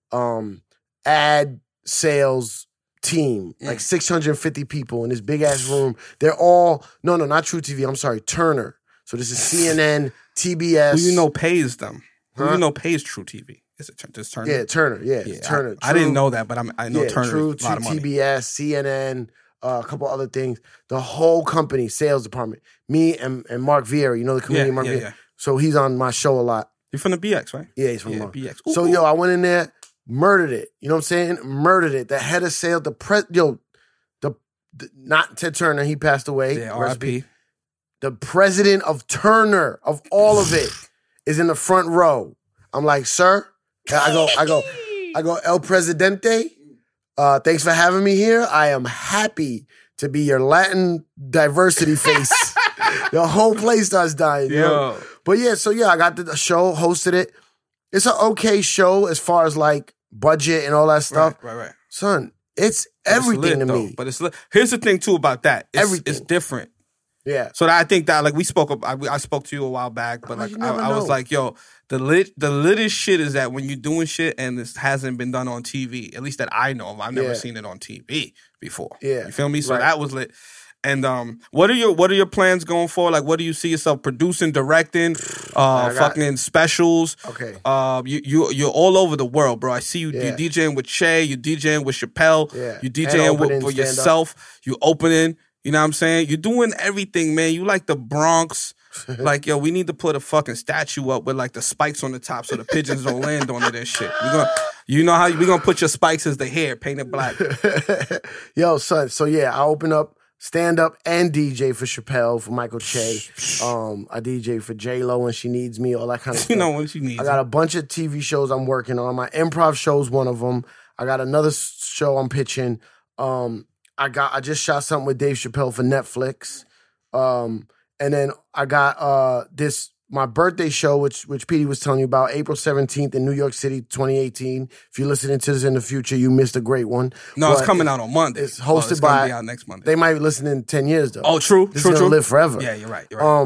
ad sales team, like 650 people in this big ass room. They're all, no, not True TV. I'm sorry, Turner. So this is CNN, TBS. Who you know pays them? Who you know pays True TV? Is it just Turner? Yeah, Turner. Yeah, Turner. I didn't know that, but I know Turner. True, a lot of money. TBS, CNN, a couple other things. The whole company, sales department. Me and Mark Vieira, you know the comedian Mark Vieira? Yeah. So he's on my show a lot. You're from the BX, right? Yeah, he's from BX. So, I went in there, murdered it. You know what I'm saying? Murdered it. The head of sales, not Ted Turner, he passed away. Yeah, R.I.P. The president of Turner, of all of it, is in the front row. I'm like, sir, I go, El Presidente, thanks for having me here. I am happy to be your Latin diversity face. The whole place starts dying. Yo. But I got the show, hosted it. It's an okay show as far as like budget and all that stuff. Right. Son, it's everything to me. But it's lit. Here's the thing too about that. Everything. It's different. Yeah. So I think that like we spoke. I spoke to you a while back, but like I was like, yo, the littest shit is that when you're doing shit and this hasn't been done on TV, at least that I know of. I've never seen it on TV before. Yeah. You feel me? So that was lit. And what are your plans going forward? Like, what do you see yourself producing, directing, fucking specials? Okay. You're all over the world, bro. I see you. You're DJing with Che. You're DJing with Chappelle. Yeah. You're DJing for yourself. You opening. You know what I'm saying? You're doing everything, man. You like the Bronx. Like, yo, we need to put a fucking statue up with like the spikes on the top so the pigeons don't land on it and shit. You know how we gonna put your spikes as the hair, paint it black. Yo, son. So I open up stand up and DJ for Chappelle, for Michael Che. I DJ for J-Lo when she needs me, all that kind of stuff. You know when she needs. I got a bunch of TV shows I'm working on. My improv show's one of them. I got another show I'm pitching. I just shot something with Dave Chappelle for Netflix. And then I got my birthday show, which Petey was telling you about, April 17th in New York City, 2018. If you're listening to this in the future, you missed a great one. No, it's coming out on Monday. It's hosted it's by. Gonna be out next Monday. They might be listening in 10 years though. Oh, true. This is gonna live forever. Yeah, you're right.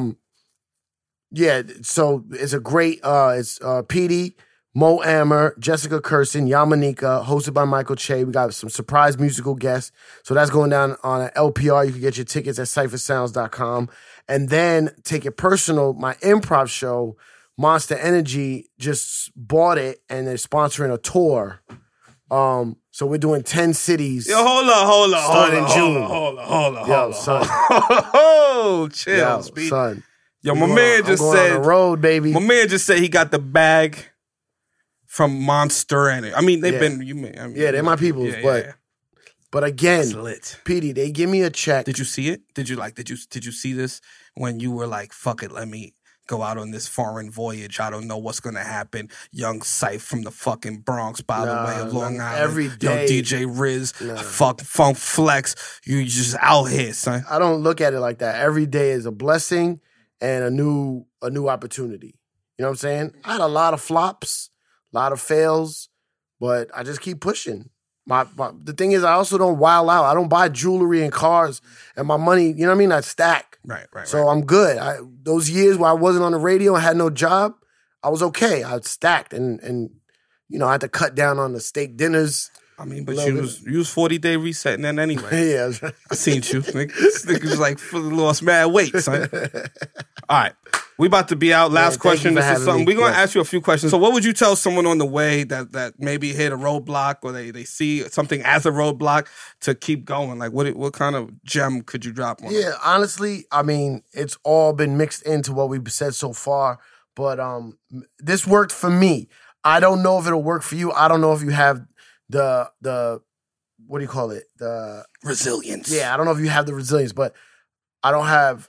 So it's a great. It's Petey, Mo Amer, Jessica Kirsten, Yamanika, hosted by Michael Che. We got some surprise musical guests. So that's going down on an LPR. You can get your tickets at cyphersounds.com. And then take it personal. My improv show, Monster Energy, just bought it and they're sponsoring a tour. So we're doing 10 cities. Yo, hold on. Starting in June. Hold on. Yo, son. Oh, chill, Yo, speed. son. Yo, my man just said. On the road, baby. My man just said he got the bag from Monster Energy. I mean, they've been. They're my peoples, But again, it's lit. Petey, they give me a check. Did you see it? Did you see this when you were like, fuck it, let me go out on this foreign voyage. I don't know what's gonna happen. Young Syph from the fucking Bronx, by the way, of Long Island. Every day. Young DJ Riz, Funk Flex. You just out here, son. I don't look at it like that. Every day is a blessing and a new opportunity. You know what I'm saying? I had a lot of flops, a lot of fails, but I just keep pushing. The thing is, I also don't wild out. I don't buy jewelry and cars and my money, you know what I mean? I stack. Right. So I'm good. Those years where I wasn't on the radio and had no job, I was okay. I stacked and you know, I had to cut down on the steak dinners. I mean, but you was 40-day resetting that anyway. Yeah. I seen you. This nigga was like lost mad weight, son. All right. We about to be out. Last question. This is something. We're going to ask you a few questions. So what would you tell someone on the way that maybe hit a roadblock or they see something as a roadblock to keep going? Like what kind of gem could you drop on them? Yeah, honestly, I mean, it's all been mixed into what we've said so far. But this worked for me. I don't know if it'll work for you. I don't know if you have the what do you call it? The resilience. Yeah, I don't know if you have the resilience, but I don't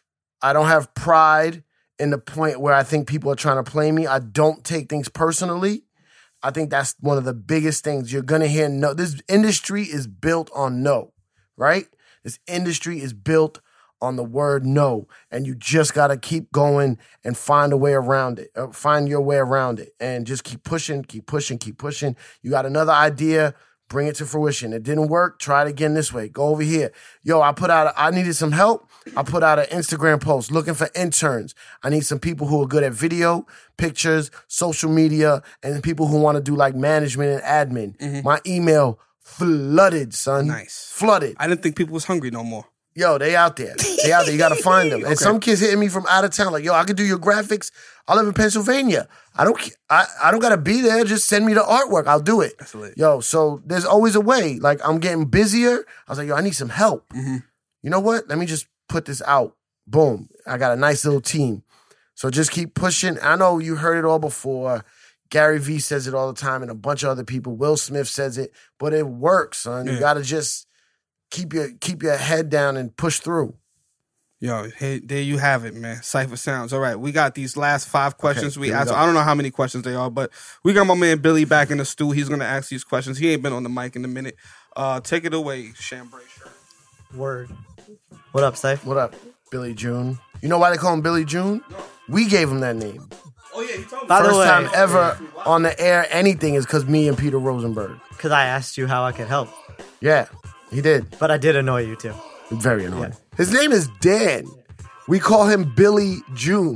have pride in the point where I think people are trying to play me. I don't take things personally. I think that's one of the biggest things. You're going to hear no. This industry is built on no, right? This industry is built on the word no. And you just got to keep going and find a way around it. Find your way around it. And just keep pushing, keep pushing, keep pushing. You got another idea, bring it to fruition. It didn't work, try it again this way. Go over here. Yo, I needed some help. I put out an Instagram post looking for interns. I need some people who are good at video, pictures, social media, and people who want to do like management and admin. Mm-hmm. My email flooded, son. Nice. Flooded. I didn't think people was hungry no more. Yo, they out there. They out there. You got to find them. Okay. And some kids hitting me from out of town like, yo, I could do your graphics. I live in Pennsylvania. I don't got to be there. Just send me the artwork. I'll do it. That's lit. Yo, so there's always a way. Like, I'm getting busier. I was like, yo, I need some help. Mm-hmm. You know what? Let me just put this out. Boom. I got a nice little team. So just keep pushing. I know you heard it all before. Gary Vee says it all the time and a bunch of other people. Will Smith says it. But it works, son. You got to just keep your head down and push through. Yo, hey, there you have it, man. Cypher Sounds. All right, we got these last 5 questions we asked. I don't know how many questions they are, but we got my man Billy back in the stew. He's going to ask these questions. He ain't been on the mic in a minute. Take it away, Chambray. Word. What up, Cypher? What up, Billy June? You know why they call him Billy June? No. We gave him that name. Oh, yeah, he told me. First time ever on the air anything is because me and Peter Rosenberg. Because I asked you how I could help. Yeah, he did. But I did annoy you, too. Very annoying. Yeah. His name is Dan. We call him Billy June.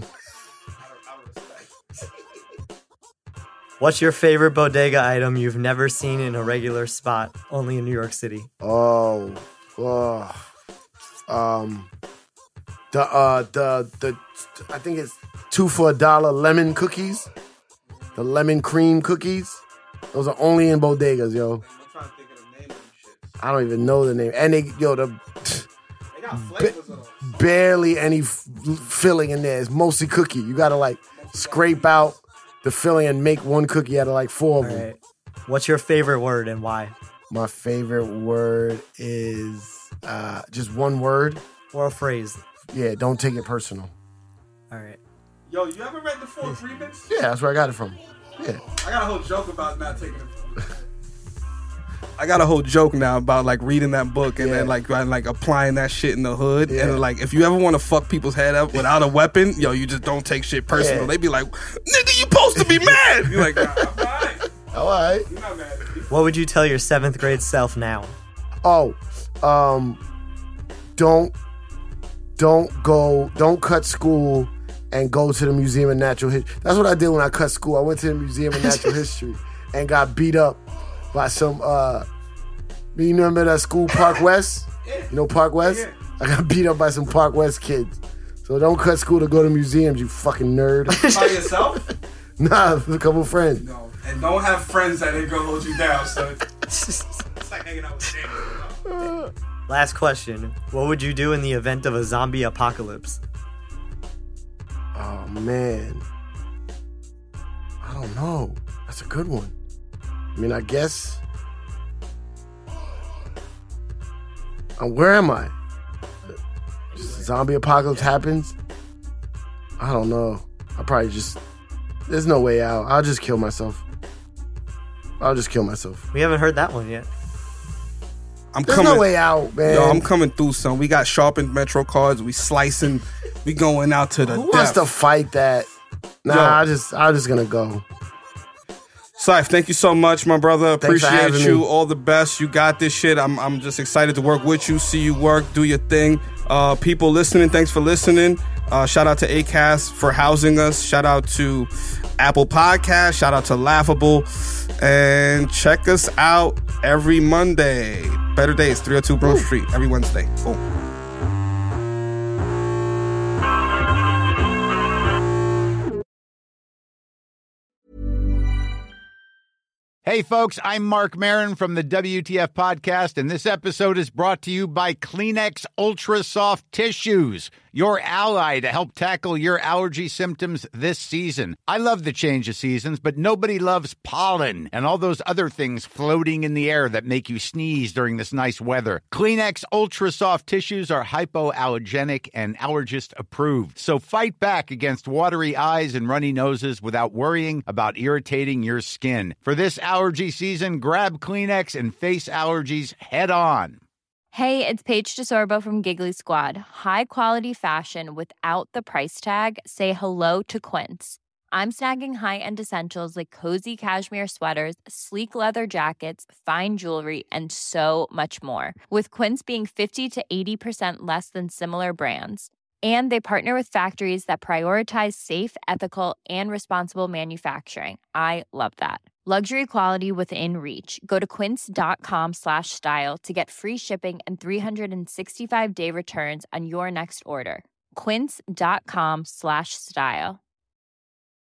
What's your favorite bodega item you've never seen in a regular spot, only in New York City? I think it's 2 for $1 lemon cookies. The lemon cream cookies. Those are only in bodegas, yo. I'm trying to think of the name of them shit. I don't even know the name. And they got flavors of those. Barely any filling in there. It's mostly cookie. You gotta like scrape out the filling and make one cookie out of like 4 of them. Right. What's your favorite word and why? My favorite word is just one word. Or a phrase. Yeah, don't take it personal. All right. Yo, you ever read The Fourth Remix? Yeah, that's where I got it from. Yeah. I got a whole joke about not taking it from I got a whole joke now about like reading that book and then like applying that shit in the hood. Yeah. And like if you ever want to fuck people's head up without a weapon, yo, you just don't take shit personal. Yeah. They be like, nigga, you supposed to be mad. You're like, nah, I'm fine. All right. You're not mad at me. What would you tell your 7th grade self now? Don't cut school and go to the Museum of Natural History. That's what I did when I cut school. I went to the Museum of Natural History and got beat up by some, you remember that school, Park West? You know Park West? Yeah. I got beat up by some Park West kids. So don't cut school to go to museums, you fucking nerd. By yourself? Nah, with a couple friends. No, and don't have friends that ain't gonna hold you down, son. It's like hanging out with Daniel. Last question. What would you do in the event of a zombie apocalypse? Oh, man. I don't know. That's a good one. I mean, I guess... where am I? Zombie apocalypse happens? I don't know. I probably just... There's no way out. I'll just kill myself. We haven't heard that one yet. There's no way out, man. Yo, I'm coming through, son. We got sharpened Metro cards. We slicing. We going out to the Who wants to fight that? Nah, I'm just gonna go. Saif, thank you so much, my brother. Thanks for Appreciate having you. me. All the best. You got this shit. I'm just excited to work with you, see you work, do your thing. People listening, thanks for listening. Shout out to Acast for housing us. Shout out to Apple Podcasts. Shout out to Laughable. And check us out every Monday. Better Days, 302 Broad Street, every Wednesday. Boom. Hey, folks, I'm Mark Maron from the WTF Podcast, and this episode is brought to you by Kleenex Ultra Soft Tissues, your ally to help tackle your allergy symptoms this season. I love the change of seasons, but nobody loves pollen and all those other things floating in the air that make you sneeze during this nice weather. Kleenex Ultra Soft Tissues are hypoallergenic and allergist approved, so fight back against watery eyes and runny noses without worrying about irritating your skin. For this allergy season, grab Kleenex and face allergies head on. Hey, it's Paige DeSorbo from Giggly Squad. High quality fashion without the price tag. Say hello to Quince. I'm snagging high-end essentials like cozy cashmere sweaters, sleek leather jackets, fine jewelry, and so much more. With Quince being 50 to 80% less than similar brands. And they partner with factories that prioritize safe, ethical, and responsible manufacturing. I love that. Luxury quality within reach. Go to quince.com/style to get free shipping and 365-day returns on your next order. Quince.com/style.